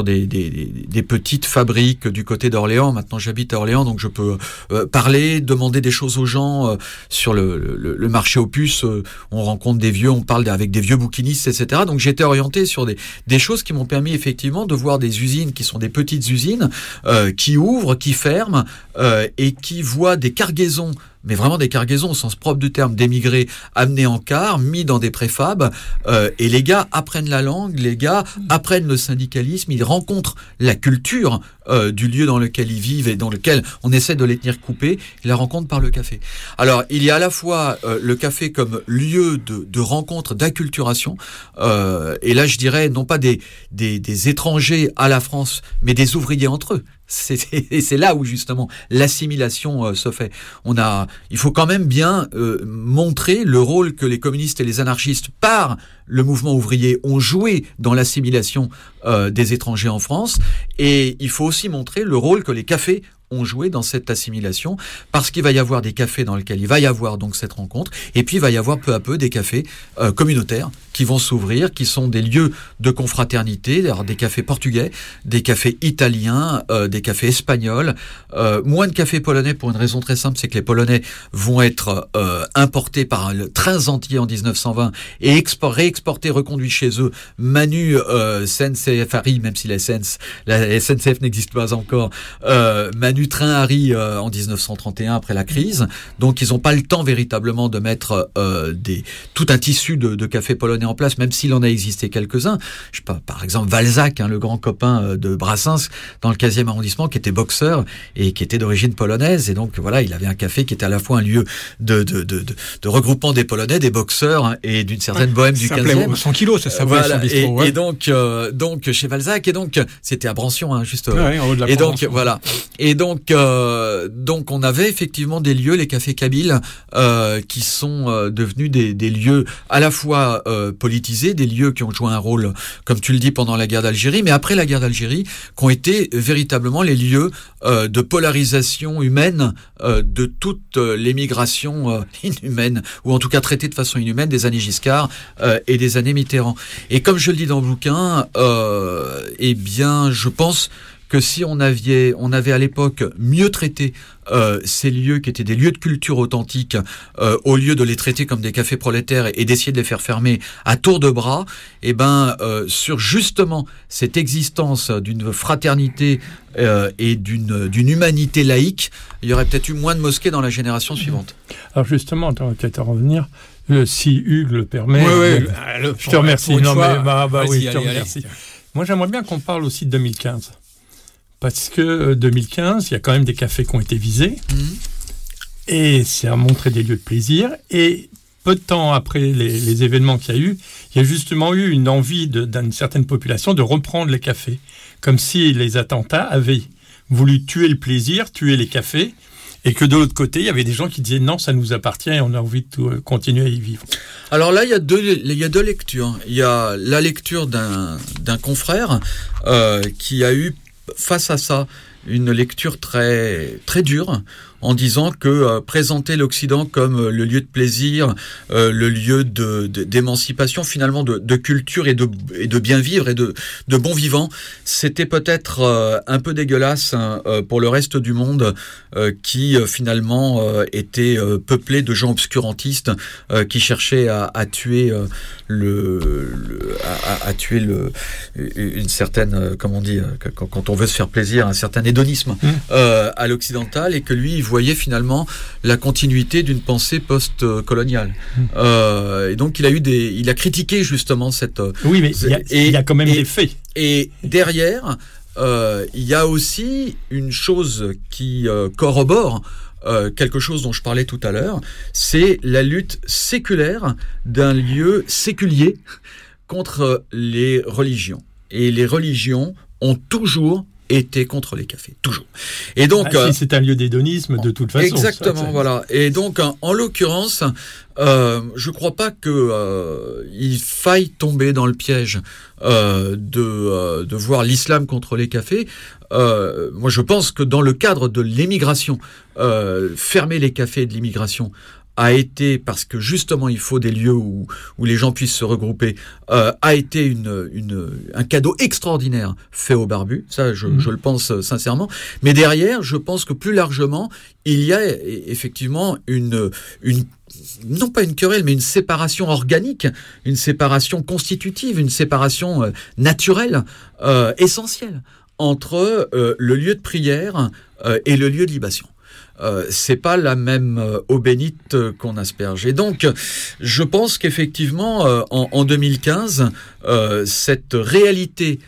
petites fabriques du côté d'Orléans. Maintenant j'habite à Orléans, donc je peux parler, demander des choses aux gens sur le marché aux puces. On rencontre des vieux, on parle avec des vieux bouquinistes, etc. Donc j'étais orienté sur des choses qui m'ont permis effectivement de voir des usines qui sont des petites usines qui ouvrent, qui ferment et qui voient des cargaisons, mais vraiment des cargaisons au sens propre du terme, d'émigrés amenés en car, mis dans des préfabs, et les gars apprennent la langue, les gars apprennent le syndicalisme, ils rencontrent la culture du lieu dans lequel ils vivent et dans lequel on essaie de les tenir coupés, ils la rencontrent par le café. Alors, il y a à la fois le café comme lieu de rencontre, d'acculturation, et là je dirais non pas des étrangers à la France, mais des ouvriers entre eux. C'est là où justement l'assimilation se fait. Il faut quand même bien montrer le rôle que les communistes et les anarchistes, par le mouvement ouvrier, ont joué dans l'assimilation des étrangers en France, et il faut aussi montrer le rôle que les cafés ont joué dans cette assimilation, parce qu'il va y avoir des cafés dans lesquels il va y avoir donc cette rencontre, et puis il va y avoir peu à peu des cafés communautaires qui vont s'ouvrir, qui sont des lieux de confraternité, alors des cafés portugais, des cafés italiens, des cafés espagnols, moins de cafés polonais pour une raison très simple, c'est que les Polonais vont être importés par le train entier en 1920 et réexportés, reconduits chez eux, Manu SNCF-Harry, même si la SNCF n'existe pas encore, Manu Train-Harry en 1931 après la crise, donc ils n'ont pas le temps véritablement de mettre tout un tissu de cafés polonais en place, même s'il en a existé quelques-uns. Je sais pas, par exemple Walczak, le grand copain de Brassens dans le 15e arrondissement, qui était boxeur et qui était d'origine polonaise, et donc voilà, il avait un café qui était à la fois un lieu de regroupement des Polonais, des boxeurs, et d'une certaine bohème du 15e. 100 kilos, ça s'appelait voilà, son bistrot. Et donc chez Walczak, et donc c'était à Brancion, juste. Ouais, en haut de la et Provence. donc voilà. Et donc on avait effectivement des lieux, les cafés kabyles, qui sont devenus des lieux à la fois politisés, des lieux qui ont joué un rôle, comme tu le dis, pendant la guerre d'Algérie, mais après la guerre d'Algérie, qui ont été véritablement les lieux de polarisation humaine de toute l'émigration inhumaine, ou en tout cas traitée de façon inhumaine, des années Giscard et des années Mitterrand. Et comme je le dis dans le bouquin, eh bien, je pense que si on avait à l'époque mieux traité ces lieux qui étaient des lieux de culture authentique, au lieu de les traiter comme des cafés prolétaires et d'essayer de les faire fermer à tour de bras, eh ben sur justement cette existence d'une fraternité et d'une humanité laïque, il y aurait peut-être eu moins de mosquées dans la génération suivante. Alors justement, on va peut-être en revenir. Si Hugues le permet, je te remercie. Oui, je te remercie. Moi, j'aimerais bien qu'on parle aussi de 2015. Parce que 2015, il y a quand même des cafés qui ont été visés. Et c'est à montrer des lieux de plaisir. Et peu de temps après les événements qu'il y a eu, il y a justement eu une envie d'une certaine population de reprendre les cafés, comme si les attentats avaient voulu tuer le plaisir, tuer les cafés, et que de l'autre côté, il y avait des gens qui disaient non, ça nous appartient et on a envie de continuer à y vivre. Alors là, il y a deux lectures. Il y a la lecture d'un confrère qui a eu face à ça une lecture très très dure, en disant que présenter l'Occident comme le lieu de plaisir, le lieu d'émancipation, finalement de culture et de bien vivre et de bon vivant, c'était peut-être un peu dégueulasse pour le reste du monde qui finalement était peuplé de gens obscurantistes qui cherchaient à tuer une certaine, comment on dit, quand on veut se faire plaisir, un certain hédonisme à l'occidental, et que lui voyait finalement la continuité d'une pensée post-coloniale. Et donc il a critiqué justement cette... Oui, mais il y a quand même des faits. Et derrière, il y a aussi une chose qui corrobore quelque chose dont je parlais tout à l'heure, c'est la lutte séculaire d'un lieu séculier contre les religions. Et les religions ont toujours été contre les cafés, toujours. Et donc, si c'est un lieu d'hédonisme de toute façon. Exactement, voilà. Et donc, en l'occurrence, je crois pas que il faille tomber dans le piège de voir l'islam contre les cafés. Moi, je pense que dans le cadre de l'émigration, fermer les cafés de l'immigration a été, parce que justement il faut des lieux où les gens puissent se regrouper, a été un cadeau extraordinaire fait aux barbus, ça je le pense sincèrement, mais derrière je pense que plus largement il y a effectivement non pas une querelle, mais une séparation organique, une séparation constitutive, une séparation naturelle, essentielle, entre le lieu de prière et le lieu de libation. C'est pas la même eau bénite qu'on asperge. Et donc, je pense qu'effectivement, en 2015, cette réalité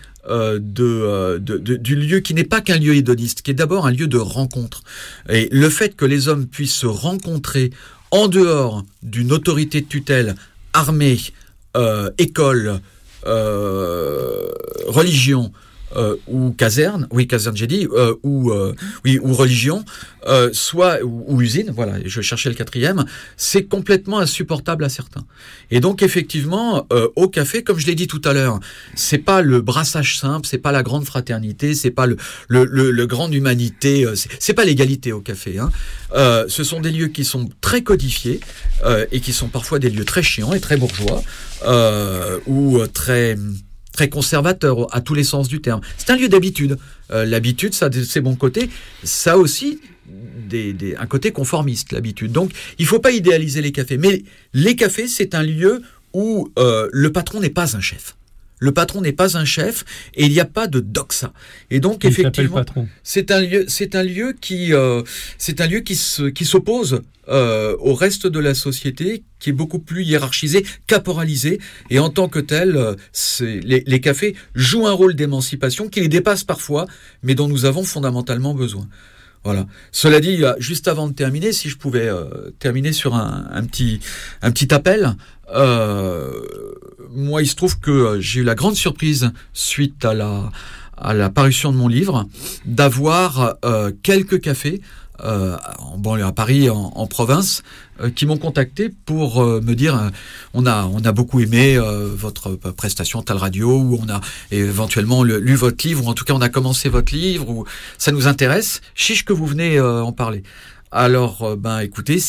du lieu qui n'est pas qu'un lieu hédoniste, qui est d'abord un lieu de rencontre, et le fait que les hommes puissent se rencontrer en dehors d'une autorité de tutelle, armée, école, religion, ou caserne, j'ai dit, ou religion, ou usine, voilà, je cherchais le quatrième, c'est complètement insupportable à certains. Et donc effectivement, au café, comme je l'ai dit tout à l'heure, c'est pas le brassage simple, c'est pas la grande fraternité, c'est pas le grande humanité, c'est pas l'égalité au café, hein. Ce sont des lieux qui sont très codifiés, et qui sont parfois des lieux très chiants et très bourgeois, ou très conservateur à tous les sens du terme. C'est un lieu d'habitude. L'habitude, ça a ses bons côtés. Ça a aussi un côté conformiste, l'habitude. Donc, il ne faut pas idéaliser les cafés. Mais les cafés, c'est un lieu où le patron n'est pas un chef. Le patron n'est pas un chef et il n'y a pas de doxa. Et donc, effectivement, c'est un lieu qui s'oppose au reste de la société, qui est beaucoup plus hiérarchisé, caporalisé, et en tant que tel, les cafés jouent un rôle d'émancipation qui les dépasse parfois, mais dont nous avons fondamentalement besoin. Voilà. Cela dit, juste avant de terminer, si je pouvais terminer sur un petit appel. Moi, il se trouve que j'ai eu la grande surprise, suite à la parution de mon livre, d'avoir quelques cafés en banlieue, à Paris, en province, qui m'ont contacté pour me dire on a beaucoup aimé votre prestation Tal Radio, ou on a éventuellement lu votre livre, ou en tout cas on a commencé votre livre, ou ça nous intéresse, chiche que vous venez en parler. Alors écoutez,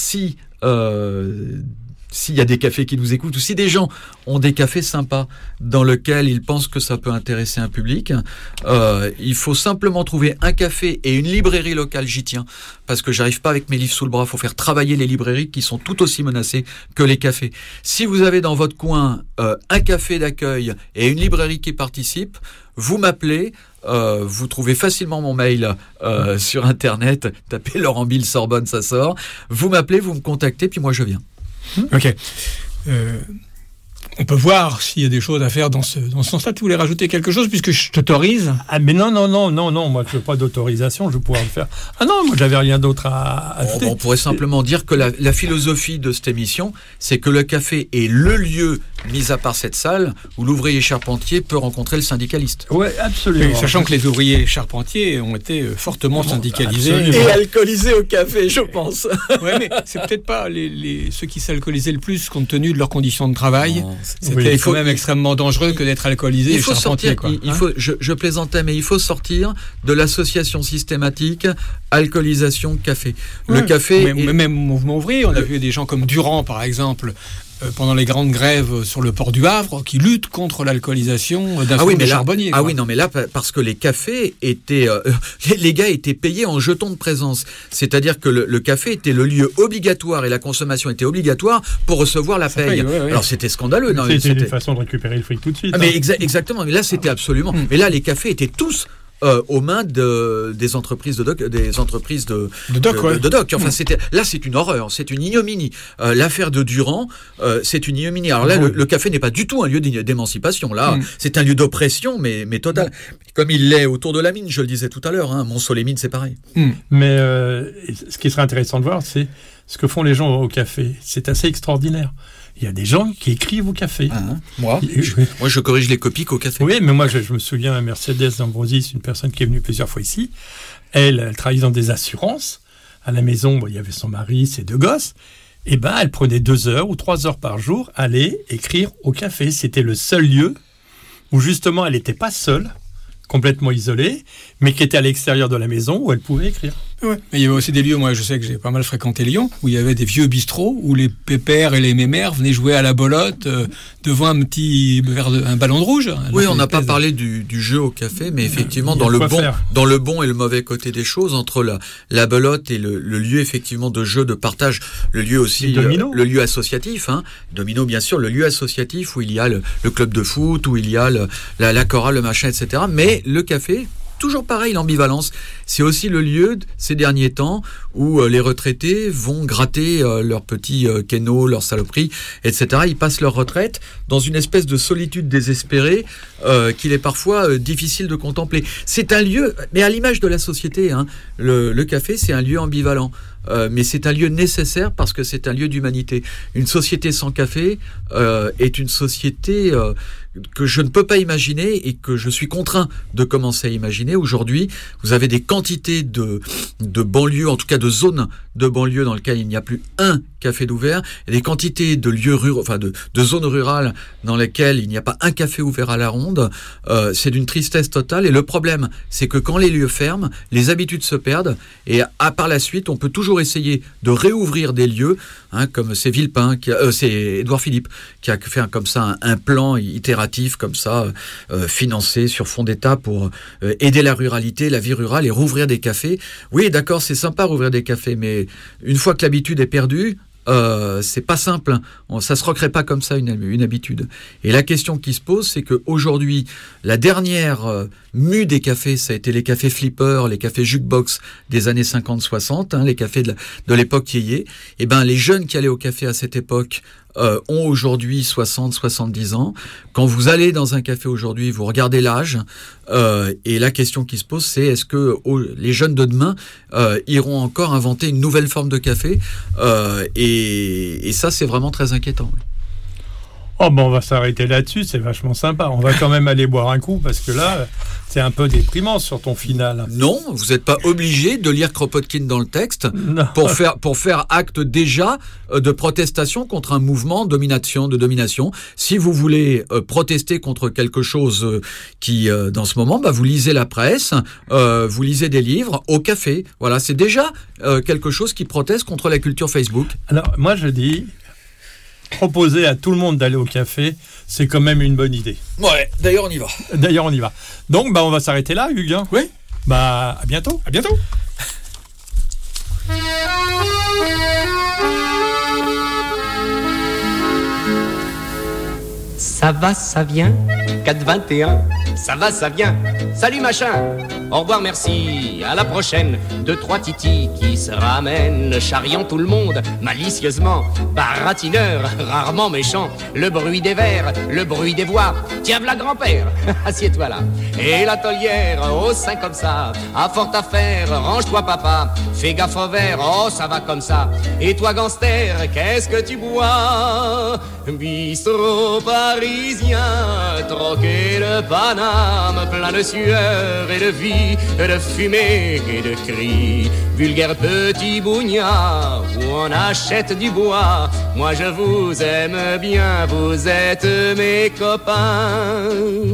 s'il y a des cafés qui nous écoutent, ou si des gens ont des cafés sympas dans lesquels ils pensent que ça peut intéresser un public, il faut simplement trouver un café et une librairie locale, j'y tiens, parce que j'arrive pas avec mes livres sous le bras, il faut faire travailler les librairies qui sont tout aussi menacées que les cafés. Si vous avez dans votre coin un café d'accueil et une librairie qui participe, vous m'appelez, vous trouvez facilement mon mail sur Internet, tapez Laurent Bill Sorbonne, ça sort, vous m'appelez, vous me contactez, puis moi je viens. Ok. On peut voir s'il y a des choses à faire dans ce sens-là. Tu voulais rajouter quelque chose puisque je t'autorise? Ah mais non, moi je veux pas d'autorisation, je vais pouvoir le faire. Ah non, moi j'avais rien d'autre à ajouter. On pourrait simplement dire que la philosophie de cette émission, c'est que le café est le lieu, mis à part cette salle, où l'ouvrier charpentier peut rencontrer le syndicaliste. Ouais, absolument. Oui, sachant que les ouvriers charpentiers ont été fortement syndicalisés. Absolument. Et alcoolisés au café, je pense. Ouais, mais c'est peut-être pas ceux qui s'alcoolisaient le plus compte tenu de leurs conditions de travail. C'était quand même extrêmement dangereux que d'être alcoolisé et charpentier. Je plaisantais, mais il faut sortir de l'association systématique alcoolisation café. Le café. Même mouvement ouvrier, on a vu des gens comme Durand, par exemple, pendant les grandes grèves sur le port du Havre, qui luttent contre l'alcoolisation d'un four de charbonnier. Ah oui, non, mais là, parce que les cafés étaient... les gars étaient payés en jetons de présence. C'est-à-dire que le café était le lieu obligatoire et la consommation était obligatoire pour recevoir la paye. Ouais. Alors c'était scandaleux. C'était une façon de récupérer le fric tout de suite. Mais exactement, mais là c'était absolument... Mais là, les cafés étaient tous... aux mains des entreprises de doc. Enfin, c'est une horreur, c'est une ignominie. L'affaire de Durand, c'est une ignominie. Alors là, le café n'est pas du tout un lieu d'émancipation. Là, c'est un lieu d'oppression, mais total. Comme il l'est autour de la mine, je le disais tout à l'heure. Mont-Soleil-Mine, c'est pareil. Mais ce qui serait intéressant de voir, c'est ce que font les gens au café. C'est assez extraordinaire. Il y a des gens qui écrivent au café. Moi, je corrige les copies qu'au café. Oui, mais moi, je me souviens, Mercedes d'Ambrosis, une personne qui est venue plusieurs fois ici. Elle travaillait dans des assurances. À la maison, il y avait son mari, ses 2 gosses. Et elle prenait 2 heures ou 3 heures par jour à aller écrire au café. C'était le seul lieu où, justement, elle n'était pas seule, complètement isolée, mais qui était à l'extérieur de la maison où elle pouvait écrire. Ouais. Mais il y avait aussi des lieux, moi je sais que j'ai pas mal fréquenté Lyon, où il y avait des vieux bistrots où les pépères et les mémères venaient jouer à la bolotte devant un ballon de rouge. Oui, on n'a pas parlé du jeu au café, mais effectivement dans le bon et le mauvais côté des choses, entre la belote et le lieu effectivement de jeu, de partage, le lieu aussi, le lieu associatif, Domino bien sûr, le lieu associatif où il y a le club de foot, où il y a la chorale, le machin, etc. Mais le café, toujours pareil, l'ambivalence. C'est aussi le lieu, ces derniers temps, où les retraités vont gratter leurs petits kénos, leurs saloperies, etc. Ils passent leur retraite dans une espèce de solitude désespérée qu'il est parfois difficile de contempler. C'est un lieu, mais à l'image de la société, le café, c'est un lieu ambivalent. Mais c'est un lieu nécessaire parce que c'est un lieu d'humanité. Une société sans café est une société que je ne peux pas imaginer et que je suis contraint de commencer à imaginer. Aujourd'hui, vous avez des quantités de banlieues, en tout cas de zones de banlieues dans lesquelles il n'y a plus un café d'ouvert, et des quantités de lieux ruraux, de zones rurales dans lesquelles il n'y a pas un café ouvert à la ronde. C'est d'une tristesse totale. Et le problème, c'est que quand les lieux ferment, les habitudes se perdent et par la suite, on peut toujours essayer de réouvrir des lieux, comme c'est Villepin, c'est Édouard Philippe qui a fait comme ça un plan itératif comme ça, financé sur fond d'État pour aider la ruralité, la vie rurale et rouvrir des cafés. Oui, d'accord, c'est sympa rouvrir des cafés, mais une fois que l'habitude est perdue, c'est pas simple. Ça se recrée pas comme ça une habitude. Et la question qui se pose, c'est qu'aujourd'hui, la dernière mue des cafés, ça a été les cafés flippers, les cafés jukebox des années 50-60, les cafés de l'époque yéyé. Et les jeunes qui allaient au café à cette époque ont aujourd'hui 60-70 ans. Quand vous allez dans un café aujourd'hui, vous regardez l'âge, et la question qui se pose, c'est est-ce que les jeunes de demain iront encore inventer une nouvelle forme de café, et ça, c'est vraiment très inquiétant. On va s'arrêter là-dessus, c'est vachement sympa. On va quand même aller boire un coup, parce que là, c'est un peu déprimant sur ton final. Non, vous n'êtes pas obligé de lire Kropotkin dans le texte pour faire acte déjà de protestation contre un mouvement de domination. Si vous voulez protester contre quelque chose qui, dans ce moment, vous lisez la presse, vous lisez des livres au café. Voilà, c'est déjà quelque chose qui proteste contre la culture Facebook. Alors, moi je dis... Proposer à tout le monde d'aller au café, c'est quand même une bonne idée. Ouais, d'ailleurs on y va. Donc on va s'arrêter là, Hugues. Oui. À bientôt. À bientôt. Ça va, ça vient, 4-21. Ça va, ça vient. Salut machin. Au revoir, merci, à la prochaine. 2-3 titis qui se ramènent, charriant tout le monde, malicieusement. Baratineur, rarement méchant. Le bruit des vers, le bruit des voix. Tiens, v'là grand-père, assieds-toi là. Et la tolière, au sein comme ça. À forte affaire, range-toi papa. Fais gaffe au verre, oh ça va comme ça. Et toi gangster, qu'est-ce que tu bois? Bistrot parisien, troqué de Paname, plein de sueur et de vie, de fumée et de cris. Vulgaire petit bougnat, où on achète du bois. Moi je vous aime bien, vous êtes mes copains.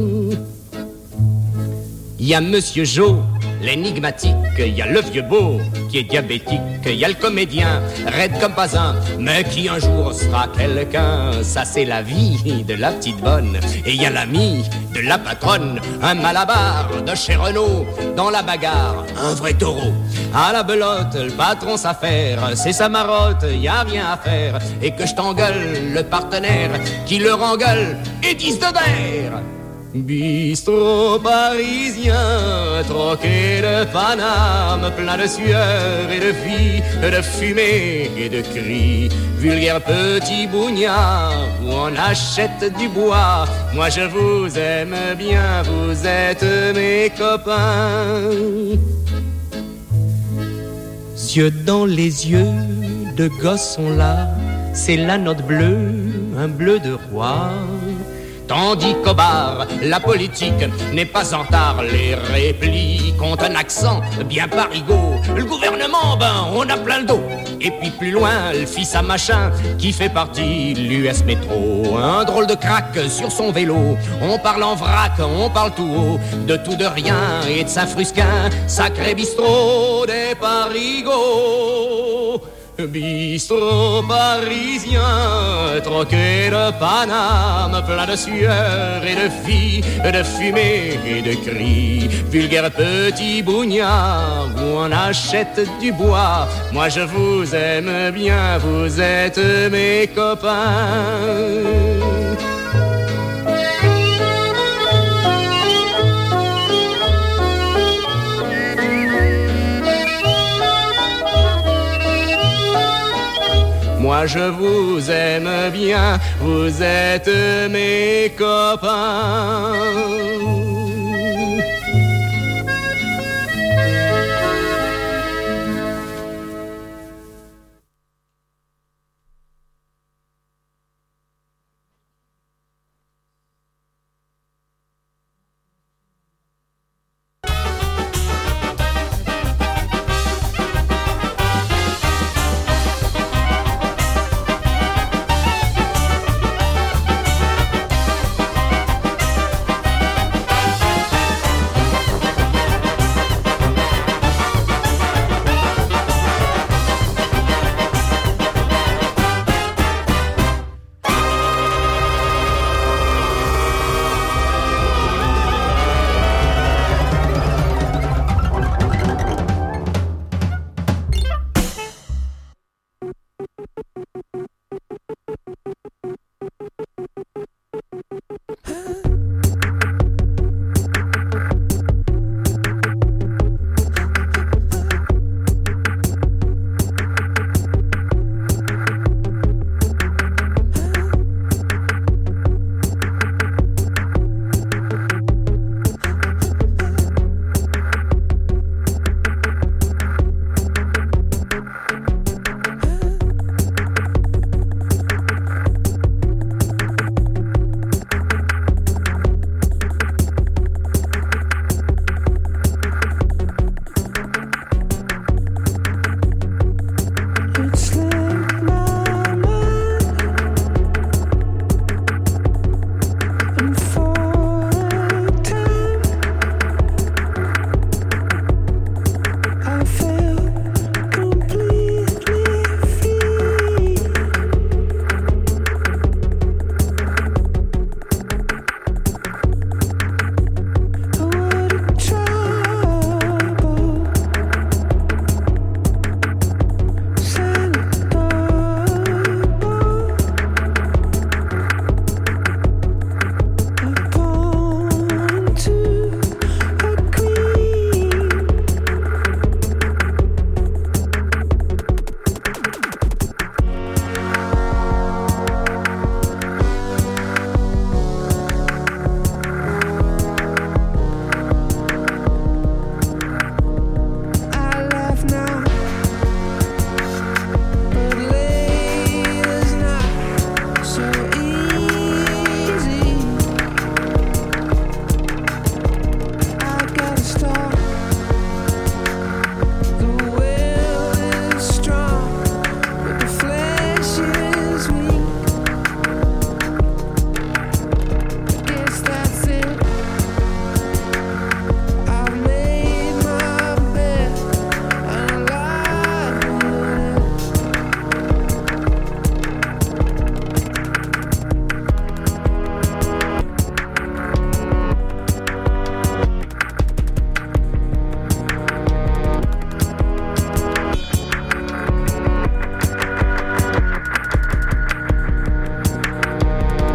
Il y a Monsieur Jo, l'énigmatique, il y a le vieux beau qui est diabétique, il y a le comédien, raide comme pas un, mais qui un jour sera quelqu'un. Ça c'est la vie de la petite bonne. Et il y a l'ami de la patronne, un malabar de chez Renault, dans la bagarre, un vrai taureau. À la belote, le patron s'affaire, c'est sa marotte, y a rien à faire. Et que je t'engueule, le partenaire, qui le rengueule et dise de d'air. Bistrot parisien, troqué de Paname, plein de sueur et de vie, de fumée et de cris. Vulgaire petit bougnat, où on achète du bois. Moi je vous aime bien, vous êtes mes copains. Yeux dans les yeux de gosses sont là, c'est la note bleue, un bleu de roi. Tandis qu'au bar, la politique n'est pas en retard. Les répliques ont un accent bien parigot. Le gouvernement, ben, on a plein le dos. Et puis plus loin, le fils à machin qui fait partie de l'US Métro. Un drôle de crack sur son vélo. On parle en vrac, on parle tout haut. De tout, de rien et de Saint-Frusquin. Sacré bistrot des parigots. Bistrot parisien, troqué de Paname, plein de sueur et de vie, de fumée et de cris. Vulgaire petit bougnat, où on achète du bois. Moi je vous aime bien, vous êtes mes copains. Moi je vous aime bien, vous êtes mes copains.